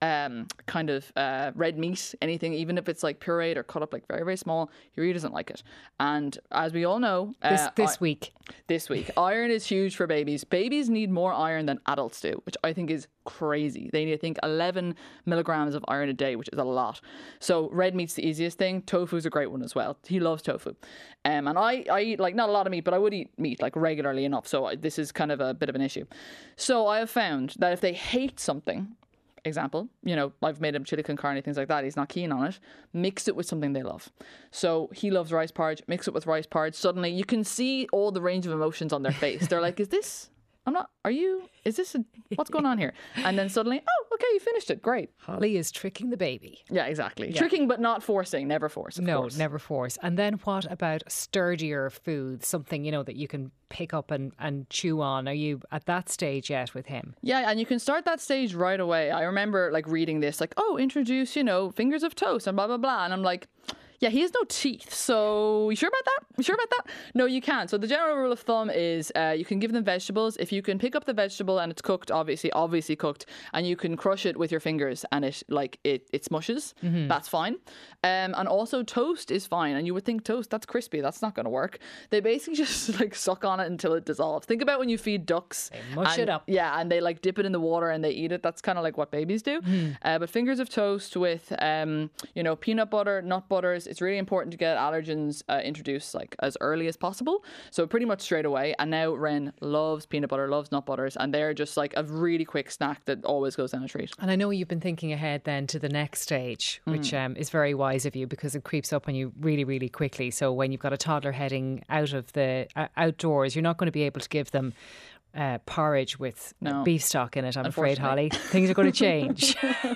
um, kind of uh, red meat, anything, even if it's like pureed or cut up like very, very small, he really doesn't like it. And as we all know, This, uh, this I- week. this week, iron is huge for babies. Babies need more iron than adults do, which I think is crazy. They need, I think, eleven milligrams of iron a day, which is a lot. So red meat's the easiest thing. Tofu's a great one as well. He loves tofu. Um, and I, I eat like not a lot of meat, but I would eat meat like regularly enough. So I, this is kind of a bit of an issue. So I have found that if they hate something, example, you know, I've made him chili con carne, things like that, he's not keen on it, mix it with something they love. So he loves rice porridge, mix it with rice porridge. Suddenly you can see all the range of emotions on their face. They're like, is this, I'm not, are you, is this, a, what's going on here? And then suddenly, oh, okay, you finished it, great. Holly is tricking the baby. Yeah, exactly. Yeah. Tricking but not forcing, never force, of no, course. never force. And then what about sturdier foods? Something, you know, that you can pick up and, and chew on. Are you at that stage yet with him? Yeah, and you can start that stage right away. I remember like reading this, like, oh, introduce, you know, fingers of toast and blah, blah, blah. And I'm like, yeah, he has no teeth. So you sure about that? You sure about that? No, you can't. So the general rule of thumb is uh, you can give them vegetables. If you can pick up the vegetable and it's cooked, obviously, obviously cooked, and you can crush it with your fingers and it like it, it smushes, Mhm. that's fine. Um, and also toast is fine. And you would think toast, that's crispy. That's not going to work. They basically just like suck on it until it dissolves. Think about when you feed ducks. They mush and, it up. Yeah, and they like dip it in the water and they eat it. That's kind of like what babies do. Mm. Uh, but fingers of toast with, um, you know, peanut butter, nut butters. It's really important to get allergens uh, introduced like as early as possible. So pretty much straight away. And now Ren loves peanut butter, loves nut butters, and they're just like a really quick snack that always goes down a treat. And I know you've been thinking ahead then to the next stage, which Mm. um, is very wise of you because it creeps up on you really, really quickly. So when you've got a toddler heading out of the uh, outdoors, you're not going to be able to give them uh, porridge with No. beef stock in it, I'm afraid, Holly. Unfortunately. Things are going to change.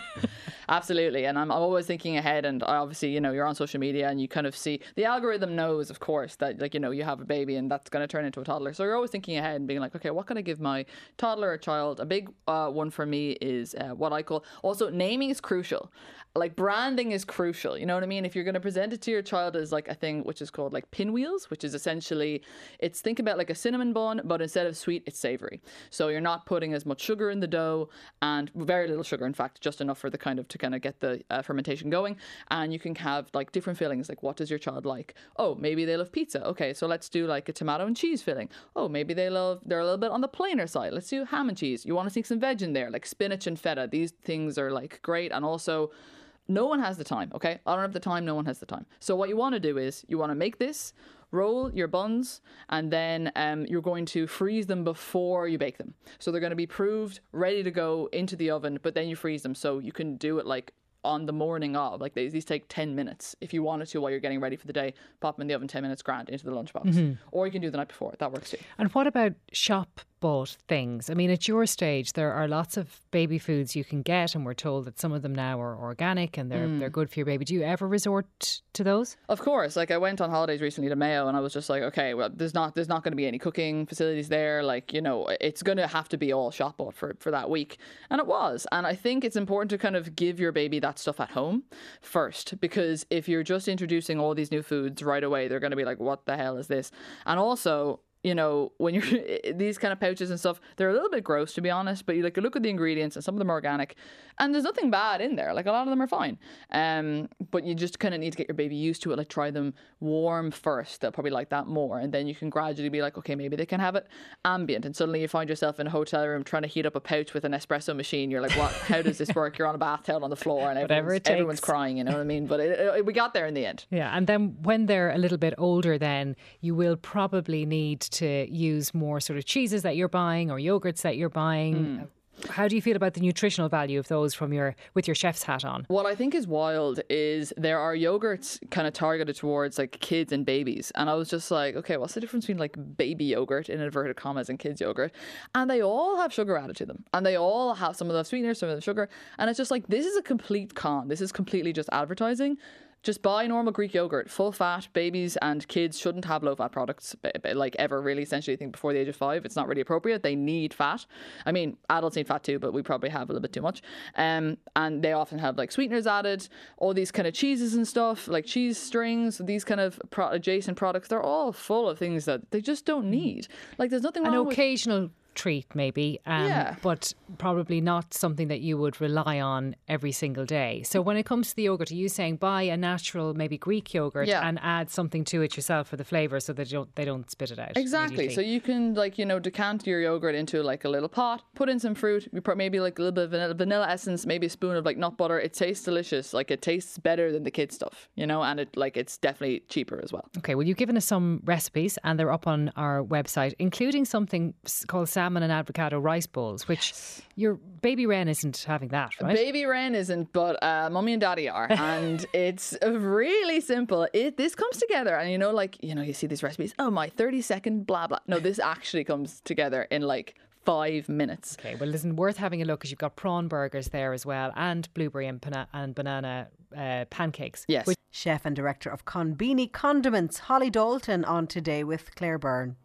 Absolutely. And I'm always thinking ahead, and obviously, you know, you're on social media and you kind of see the algorithm knows, of course, that like, you know, you have a baby and that's going to turn into a toddler. So you're always thinking ahead and being like, okay, what can I give my toddler or child? A big uh, one for me is uh, what I call also naming is crucial. Like branding is crucial. You know what I mean? If you're going to present it to your child as like a thing which is called like pinwheels, which is essentially, it's think about like a cinnamon bun, but instead of sweet, it's savory. So you're not putting as much sugar in the dough and very little sugar, in fact, just enough for the kind of to kind of get the uh, fermentation going. And you can have like different fillings. Like what does your child like? Oh, maybe they love pizza. Okay, so let's do like a tomato and cheese filling. Oh, maybe they love, they're a little bit on the plainer side. Let's do ham and cheese. You want to sneak some veg in there, like spinach and feta. These things are like great. And also, no one has the time, okay? I don't have the time, no one has the time. So what you want to do is you want to make this, roll your buns, and then um, you're going to freeze them before you bake them. So they're going to be proved, ready to go into the oven, but then you freeze them so you can do it like on the morning of. Like these, these take ten minutes if you wanted to while you're getting ready for the day. Pop them in the oven ten minutes, grand, into the lunchbox. Mhm. Or you can do the night before. That works too. And what about shop bought things? I mean, at your stage, there are lots of baby foods you can get, and we're told that some of them now are organic and they're Mm. they're good for your baby. Do you ever resort to those? Of course, like I went on holidays recently to Mayo, and I was just like, okay, well, there's not there's not going to be any cooking facilities there. Like, you know, it's going to have to be all shop bought for for that week, and it was. And I think it's important to kind of give your baby that stuff at home first, because if you're just introducing all these new foods right away, they're going to be like, what the hell is this? And also, you know, when you're these kind of pouches and stuff, they're a little bit gross, to be honest, but you like you look at the ingredients and some of them are organic and there's nothing bad in there. Like a lot of them are fine. Um, but you just kind of need to get your baby used to it. Like try them warm first. They'll probably like that more. And then you can gradually be like, okay, maybe they can have it ambient. And suddenly you find yourself in a hotel room trying to heat up a pouch with an espresso machine. You're like, what? How does this work? You're on a bath towel on the floor and Whatever everyone's, it takes. everyone's crying, you know what I mean? But it, it, we got there in the end. Yeah, and then when they're a little bit older, then you will probably need to use more sort of cheeses that you're buying or yogurts that you're buying. Mm. How do you feel about the nutritional value of those from your with your chef's hat on? What I think is wild is there are yogurts kind of targeted towards like kids and babies. And I was just like, okay, what's the difference between like baby yogurt in inverted commas and kids yogurt? And they all have sugar added to them. And they all have, some of them have sweeteners, some of them have sugar. And it's just like, this is a complete con. This is completely just advertising. Just buy normal Greek yogurt, full fat. Babies and kids shouldn't have low fat products, like ever really, essentially. I think before the age of five, it's not really appropriate. They need fat. I mean, adults need fat too, but we probably have a little bit too much. Um, and they often have like sweeteners added, all these kind of cheeses and stuff, like cheese strings, these kind of pro- adjacent products. They're all full of things that they just don't need. Like there's nothing An wrong with occasional treat maybe, um, Yeah. but probably not something that you would rely on every single day. So when it comes to the yogurt, are you saying buy a natural, maybe Greek yogurt, Yeah. and add something to it yourself for the flavour, so that they don't they don't spit it out? Exactly. So you can, like, you know, decant your yogurt into like a little pot, put in some fruit, you put maybe like a little bit of vanilla, vanilla essence, maybe a spoon of like nut butter. It tastes delicious. Like, it tastes better than the kid stuff, you know, and it like it's definitely cheaper as well. Okay, well, you've given us some recipes and they're up on our website, including something s- called salmon and avocado rice bowls, which your baby Wren isn't having that, right? Baby Wren isn't, but uh, mummy and daddy are, and it's really simple. It this comes together, and you know, like, you know, you see these recipes. Oh, my thirty second blah blah. No, this actually comes together in like five minutes. Okay, well, listen, worth having a look, because you've got prawn burgers there as well, and blueberry and, pana- and banana uh, pancakes. Yes. Which- Chef and director of Conbini Condiments, Holly Dalton, on Today with Claire Byrne.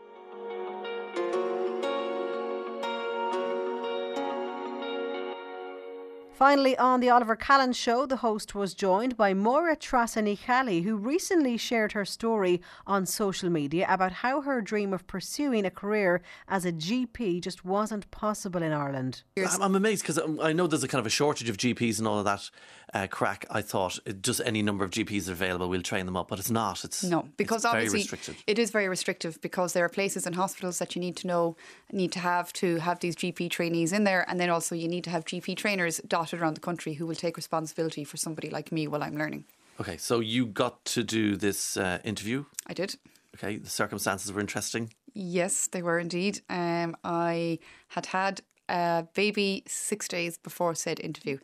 Finally, on the Oliver Callan show, the host was joined by Moira Trasanichali, who recently shared her story on social media about how her dream of pursuing a career as a G P just wasn't possible in Ireland. I'm, I'm amazed, because I know there's a kind of a shortage of G Ps and all of that uh, crack. I thought it, just any number of G Ps are available, we'll train them up, but it's not. It's No, because it's very obviously restricted. it is very restrictive, because there are places and hospitals that you need to know, need to have to have these G P trainees in there, and then also you need to have G P trainers dotted around the country who will take responsibility for somebody like me while I'm learning. Okay, so you got to do this uh, interview. I did. Okay, the circumstances were interesting. Yes, they were indeed. Um, I had had a baby six days before said interview.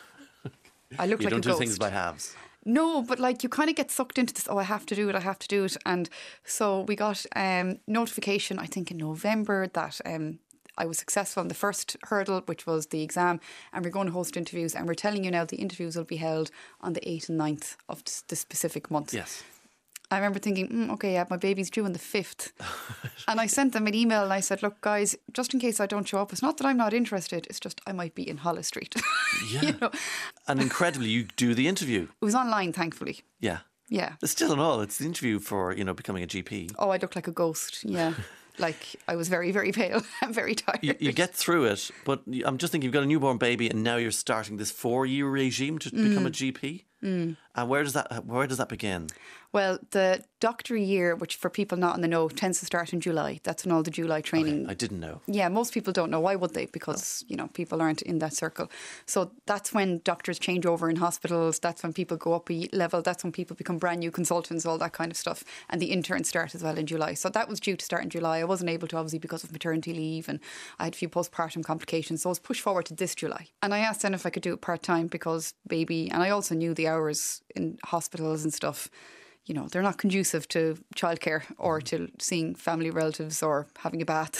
I looked you like don't a do ghost. things by halves. No, but like you kind of get sucked into this, oh, I have to do it, I have to do it. And so we got um, notification, I think in November, that um, I was successful on the first hurdle, which was the exam, and we're going to host interviews, and we're telling you now the interviews will be held on the eighth and ninth of the specific month. Yes. I remember thinking, mm, okay, yeah, my baby's due on the fifth. And I sent them an email and I said, look, guys, just in case I don't show up, it's not that I'm not interested, it's just I might be in Holles Street. Yeah. You know? And incredibly, you do the interview. It was online, thankfully. Yeah. Yeah. But still and all, it's the interview for, you know, becoming a G P. Oh, I looked like a ghost, yeah. Like, I was very, very pale. I'm very tired. You, you get through it, but I'm just thinking you've got a newborn baby and now you're starting this four-year regime to Mm. become a G P. Mm. And where does that where does that begin? Well, the doctor year, which for people not in the know, tends to start in July. That's when all the July training... Okay, I didn't know. Yeah, most people don't know. Why would they? Because, you know, people aren't in that circle. So that's when doctors change over in hospitals. That's when people go up a level. That's when people become brand new consultants, all that kind of stuff. And the interns start as well in July. So that was due to start in July. I wasn't able to, obviously, because of maternity leave, and I had a few postpartum complications. So I was pushed forward to this July. And I asked then if I could do it part-time because baby, and I also knew the hours in hospitals and stuff, you know, they're not conducive to childcare or to seeing family relatives or having a bath.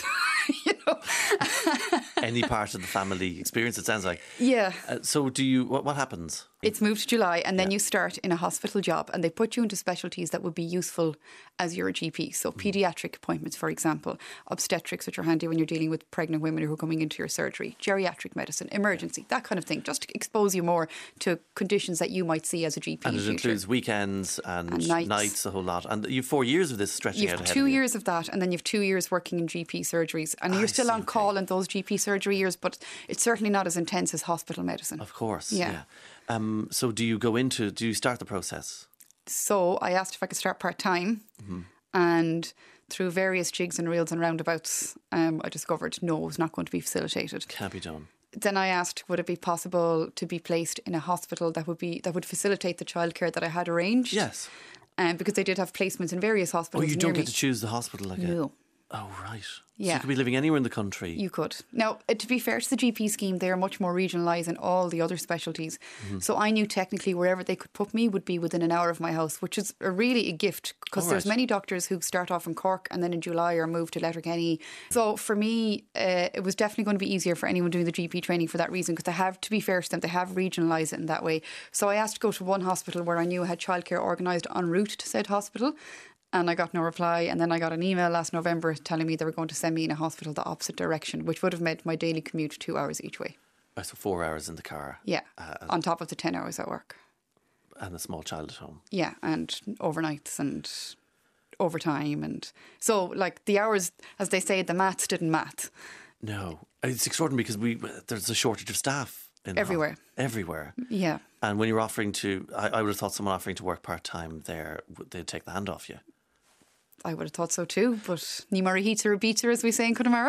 Any part of the family experience, it sounds like. Yeah. Uh, so do you, what, what happens? It's moved to July, and then you start in a hospital job, and they put you into specialties that would be useful as you're a G P. So paediatric appointments, for example, obstetrics, which are handy when you're dealing with pregnant women who are coming into your surgery, geriatric medicine, emergency, that kind of thing, just to expose you more to conditions that you might see as a G P. And it in future. includes weekends and, And nights. nights, a whole lot. And you've four years of this stretching You've out ahead two of you. years of that, and then you've two years working in G P surgeries, and you're still on call in those G P surgery years, but it's certainly not as intense as hospital medicine. Of course, Yeah. yeah. Um, so do you go into, do you start the process? So I asked if I could start part-time, Mhm. and through various jigs and reels and roundabouts, um, I discovered no, it was not going to be facilitated. Can't be done. Then I asked, would it be possible to be placed in a hospital that would be that would facilitate the childcare that I had arranged? Yes. Um, because they did have placements in various Oh, hospitals. you near don't get me. to choose the hospital again? No. Oh, right. So Yeah. you could be living anywhere in the country. You could. Now, uh, to be fair to the G P scheme, they are much more regionalised in all the other specialties. Mhm. So I knew technically wherever they could put me would be within an hour of my house, which is a really a gift, because All there's right. many doctors who start off in Cork and then in July are moved to Letterkenny. So for me, uh, it was definitely going to be easier for anyone doing the G P training for that reason, because they have, to be fair to them, they have regionalised it in that way. So I asked to go to one hospital where I knew I had childcare organised en route to said hospital. And I got no reply. And then I got an email last November telling me they were going to send me in a hospital the opposite direction, which would have made my daily commute two hours each way. Oh, so four hours in the car. Yeah, Uh, on top of the ten hours at work. and a small child at home. Yeah, and overnights and overtime. And so, like, the hours, as they say, the maths didn't math. No. It's extraordinary because we there's a shortage of staff. In Everywhere. Ho- everywhere. Yeah. And when you're offering to, I, I would have thought someone offering to work part-time there, they'd take the hand off you. I would have thought so too, but ní mar a heater or beater, as we say in Connemara.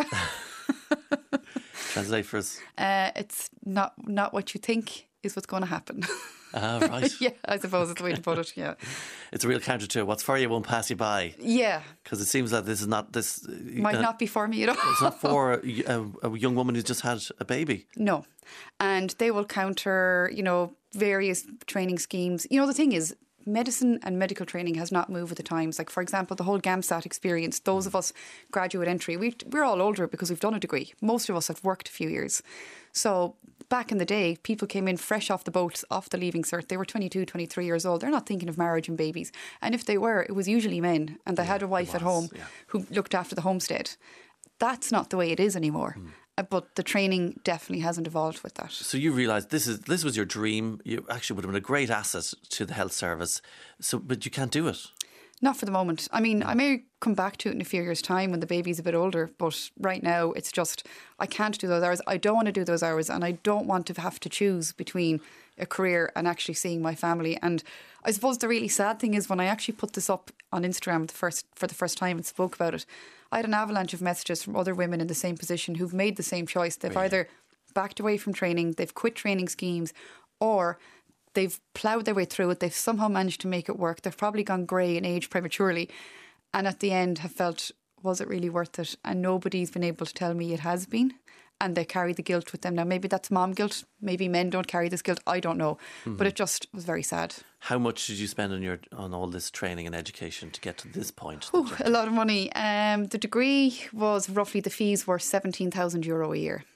Translate for us. Uh, it's not not what you think is what's going to happen. Ah, right. Yeah, I suppose it's the way to put it, yeah. It's a real counter to what's for you won't pass you by. Yeah. Because it seems that this is not this... Might uh, not be for me at all. It's not for a, a, a young woman who's just had a baby. No. And they will counter, you know, various training schemes. You know, the thing is, medicine and medical training has not moved with the times. Like, for example, the whole GAMSAT experience, those of us graduate entry, we we're all older because we've done a degree. Most of us have worked a few years. So back in the day, people came in fresh off the boats, off the leaving cert. They were twenty-two, twenty-three years old. They're not thinking of marriage and babies. And if they were, it was usually men, and they yeah, had a wife was, at home yeah. who looked after the homestead. That's not the way it is anymore. Mm. But the training definitely hasn't evolved with that. So you realised this is this was your dream. You actually would have been a great asset to the health service. So, but you can't do it. Not for the moment. I mean, I may come back to it in a few years' time when the baby's a bit older. But right now, it's just I can't do those hours. I don't want to do those hours, and I don't want to have to choose between a career and actually seeing my family. And I suppose the really sad thing is when I actually put this up on Instagram the first for the first time and spoke about it, I had an avalanche of messages from other women in the same position who've made the same choice. They've really? either backed away from training, they've quit training schemes, or they've ploughed their way through it. They've somehow managed to make it work. They've probably gone grey in age prematurely, and at the end have felt, was it really worth it? And nobody's been able to tell me it has been. And they carry the guilt with them. Now, maybe that's mom guilt. Maybe men don't carry this guilt. I don't know. Mm-hmm. But it just was very sad. How much did you spend on your on all this training and education to get to this point? Ooh, a lot of money. Um, the degree was roughly, the fees were seventeen thousand euro a year.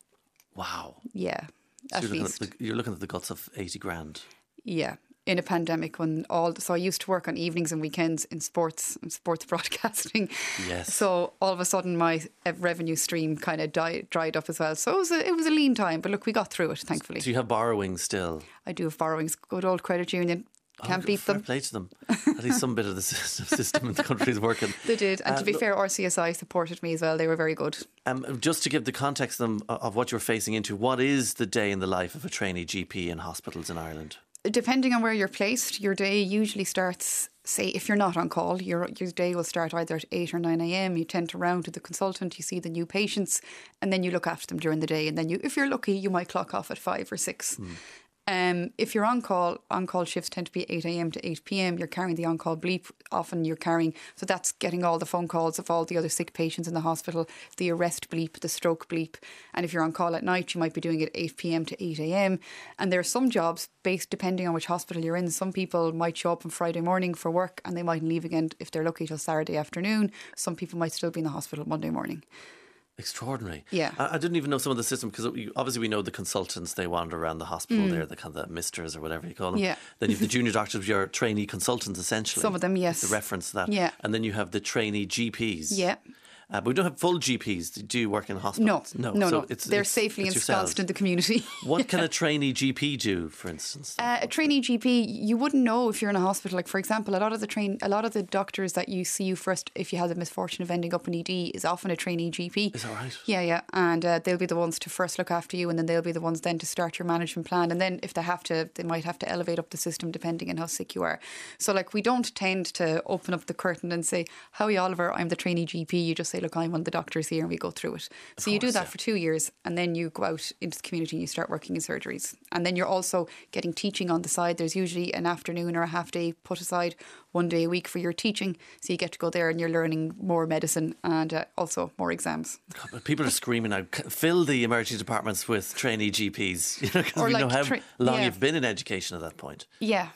Wow. Yeah, so at you're least. Looking at the, you're looking at the guts of eighty grand. Yeah. In a pandemic when all, so I used to work on evenings and weekends in sports and sports broadcasting. Yes. So all of a sudden my revenue stream kind of died, dried up as well. So it was, a, it was a lean time, but look, we got through it, thankfully. Do you have borrowings still? I do have borrowings. Good old credit union. Can't oh, beat fair them. Play to them. At least some bit of the system in the country is working. They did. And uh, to be look, fair, R C S I supported me as well. They were very good. Um, just to give the context of, of what you're facing into, what is the day in the life of a trainee G P in hospitals in Ireland? Depending on where you're placed, your day usually starts, say, if you're not on call, your your day will start either at eight or nine a.m. You tend to round to the consultant, you see the new patients, and then you look after them during the day. And then you, if you're lucky, you might clock off at five or six. Mm. Um, if you're on call, on-call shifts tend to be eight a.m. to eight p.m. You're carrying the on-call bleep. Often you're carrying, so that's getting all the phone calls of all the other sick patients in the hospital, the arrest bleep, the stroke bleep. And if you're on call at night, you might be doing it eight p.m. to eight a.m. And there are some jobs based depending on which hospital you're in. Some people might show up on Friday morning for work and they mightn't leave again if they're lucky till Saturday afternoon. Some people might still be in the hospital Monday morning. Extraordinary. Yeah. I, I didn't even know some of the system because obviously we know the consultants, they wander around the hospital. Mm. They're the kind of the misters or whatever you call them. Yeah. Then you have the junior doctors, your trainee consultants essentially. Some of them, yes. The reference to that. Yeah. And then you have the trainee G Ps. Yeah. Uh, but we don't have full G Ps. Do you work in hospitals? No, no, no. So no. It's, They're it's, safely it's ensconced in the community. What can a trainee G P do, for instance? Uh, a trainee G P, you wouldn't know if you're in a hospital. Like, for example, a lot of the train, a lot of the doctors that you see you first, if you have the misfortune of ending up in E D, is often a trainee G P. Is that right? Yeah, yeah. And uh, they'll be the ones to first look after you, and then they'll be the ones then to start your management plan. And then if they have to, they might have to elevate up the system depending on how sick you are. So, like, we don't tend to open up the curtain and say, "How are you, Oliver? I'm the trainee G P." You just say, "Look, I'm one of the doctors here," and we go through it. So course, you do that yeah. for two years and then you go out into the community and you start working in surgeries. And then you're also getting teaching on the side. There's usually an afternoon or a half day put aside, one day a week for your teaching. So you get to go there and you're learning more medicine and uh, also more exams. God, people are screaming out, fill the emergency departments with trainee G Ps. You know, because we like know how tra- long yeah. you've been in education at that point. Yeah.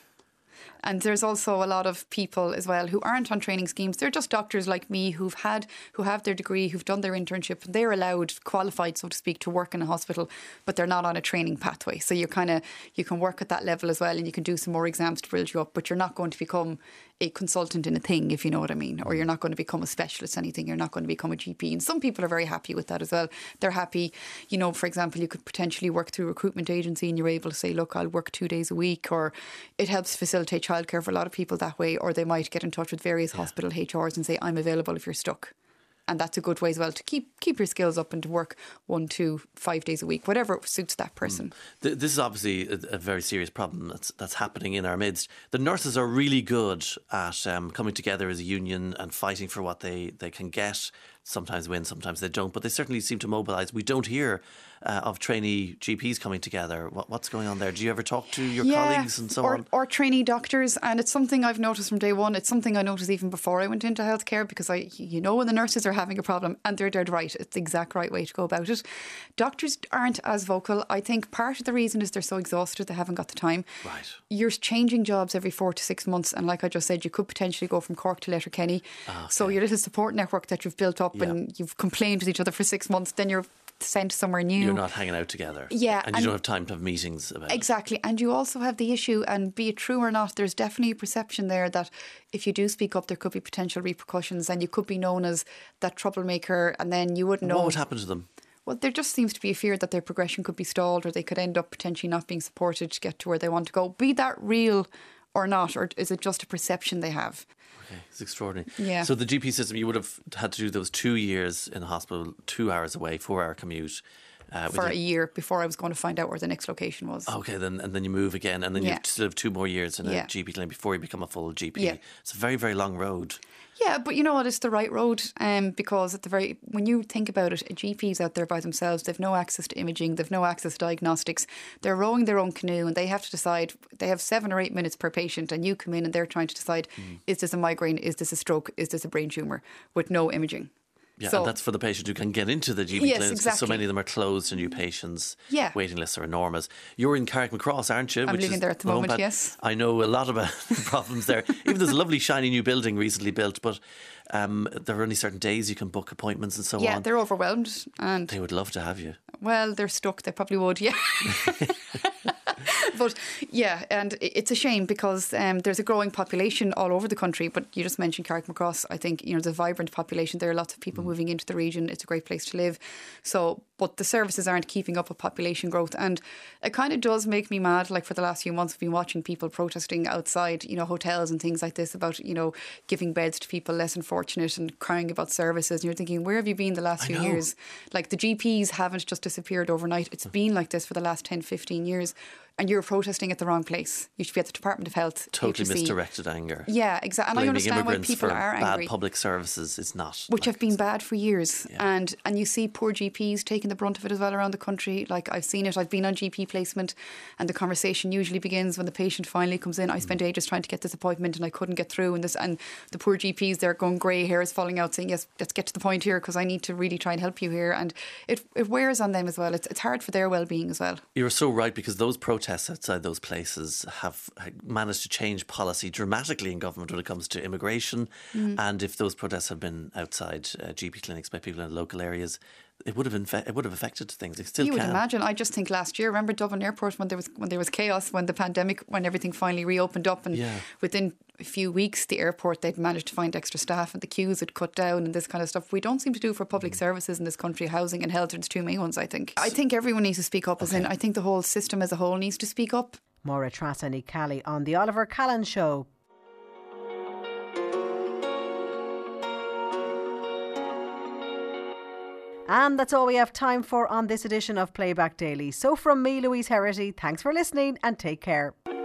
And there's also a lot of people as well who aren't on training schemes. They're just doctors like me who've had, who have their degree, who've done their internship. They're allowed, qualified, so to speak, to work in a hospital, but they're not on a training pathway. So you're kind of, you can work at that level as well and you can do some more exams to build you up, but you're not going to become a consultant in a thing, if you know what I mean, or you're not going to become a specialist in anything, you're not going to become a G P. And some people are very happy with that as well. They're happy, you know, for example, you could potentially work through a recruitment agency and you're able to say, look, I'll work two days a week, or it helps facilitate childcare for a lot of people that way, or they might get in touch with various yeah. hospital H Rs and say, I'm available if you're stuck. And that's a good way as well to keep keep your skills up and to work one, two, five days a week, whatever suits that person. Mm. This is obviously a, a very serious problem that's that's happening in our midst. The nurses are really good at um, coming together as a union and fighting for what they, they can get. Sometimes win, sometimes they don't, but they certainly seem to mobilise. We don't hear uh, of trainee G Ps coming together. What, what's going on there? Do you ever talk to your yeah, colleagues and so or, on? Or trainee doctors, and it's something I've noticed from day one. It's something I noticed even before I went into healthcare, because I, you know, when the nurses are having a problem, and they're dead right, it's the exact right way to go about it. Doctors aren't as vocal. I think part of the reason is they're so exhausted, they haven't got the time. Right. You're changing jobs every four to six months, and like I just said, you could potentially go from Cork to Letterkenny. Ah, okay. So your little support network that you've built up, yeah. and you've complained with each other for six months, then you're sent somewhere new. You're not hanging out together. Yeah. And you and don't have time to have meetings about exactly. it. And you also have the issue, and be it true or not, there's definitely a perception there that if you do speak up, there could be potential repercussions, and you could be known as that troublemaker, and then you wouldn't know. What would happen to them? Well, there just seems to be a fear that their progression could be stalled, or they could end up potentially not being supported to get to where they want to go. Be that real or not, or is it just a perception they have? Okay, it's extraordinary. Yeah. So the G P system, you would have had to do those two years in the hospital, two hours away, four hour commute. Uh, for a year before I was going to find out where the next location was. Okay, then and then you move again, and then yeah. you still have two more years in a yeah. G P clinic before you become a full G P. Yeah. It's a very, very long road. Yeah, but you know what? It's the right road, um, because at the very when you think about it, G Ps out there by themselves, they've no access to imaging, they've no access to diagnostics. They're rowing their own canoe, and they have to decide. They have seven or eight minutes per patient, and you come in and they're trying to decide: mm. is this a migraine? Is this a stroke? Is this a brain tumour? With no imaging. Yeah, so, and that's for the patient who can get into the G P yes, clinics. Exactly. So many of them are closed to new patients. Yeah. Waiting lists are enormous. You're in Carrickmacross, aren't you? I'm Which living is there at the moment, pad. yes. I know a lot about the problems there. Even there's a lovely shiny new building recently built, but um, there are only certain days you can book appointments and so yeah, on. Yeah, they're overwhelmed. And they would love to have you. Well, they're stuck. They probably would, yeah. But yeah, and it's a shame because um, there's a growing population all over the country. But you just mentioned Carrickmacross. I think, you know, there's a vibrant population. There are lots of people mm. moving into the region. It's a great place to live. So, but the services aren't keeping up with population growth. And it kind of does make me mad. Like for the last few months, I've been watching people protesting outside, you know, hotels and things like this about, you know, giving beds to people less unfortunate and crying about services. And you're thinking, where have you been the last few years? Like the G Ps haven't just disappeared overnight. It's been like this for the last ten, fifteen years. And you're protesting at the wrong place. You should be at the Department of Health. Totally H R C. Misdirected anger. Yeah, exactly. And Blaming I understand why people for are angry. Bad public services is not. Which like have been bad for years. Yeah. And and you see poor G Ps taking the brunt of it as well around the country. Like I've seen it. I've been on G P placement, and the conversation usually begins when the patient finally comes in. I spent mm. ages trying to get this appointment and I couldn't get through. And this and the poor G Ps, they're going grey hairs falling out saying, yes, let's get to the point here because I need to really try and help you here. And it, it wears on them as well. It's, it's hard for their well-being as well. You're so right, because those protests outside those places have managed to change policy dramatically in government when it comes to immigration. Mm. And if those protests had been outside uh, G P clinics by people in local areas, it would have infe- it would have affected things. It still you can. would imagine. I just think last year, remember Dublin Airport when there was when there was chaos, when the pandemic, when everything finally reopened up, and yeah. within a few weeks, the airport, they'd managed to find extra staff and the queues had cut down and this kind of stuff. We don't seem to do for public mm. services in this country. Housing and health are the two main ones, I think. I think everyone needs to speak up. As okay. in, I think the whole system as a whole needs to speak up. Maura Trasani Cali on the Oliver Callan Show. And that's all we have time for on this edition of Playback Daily. So from me, Louise Herity, thanks for listening and take care.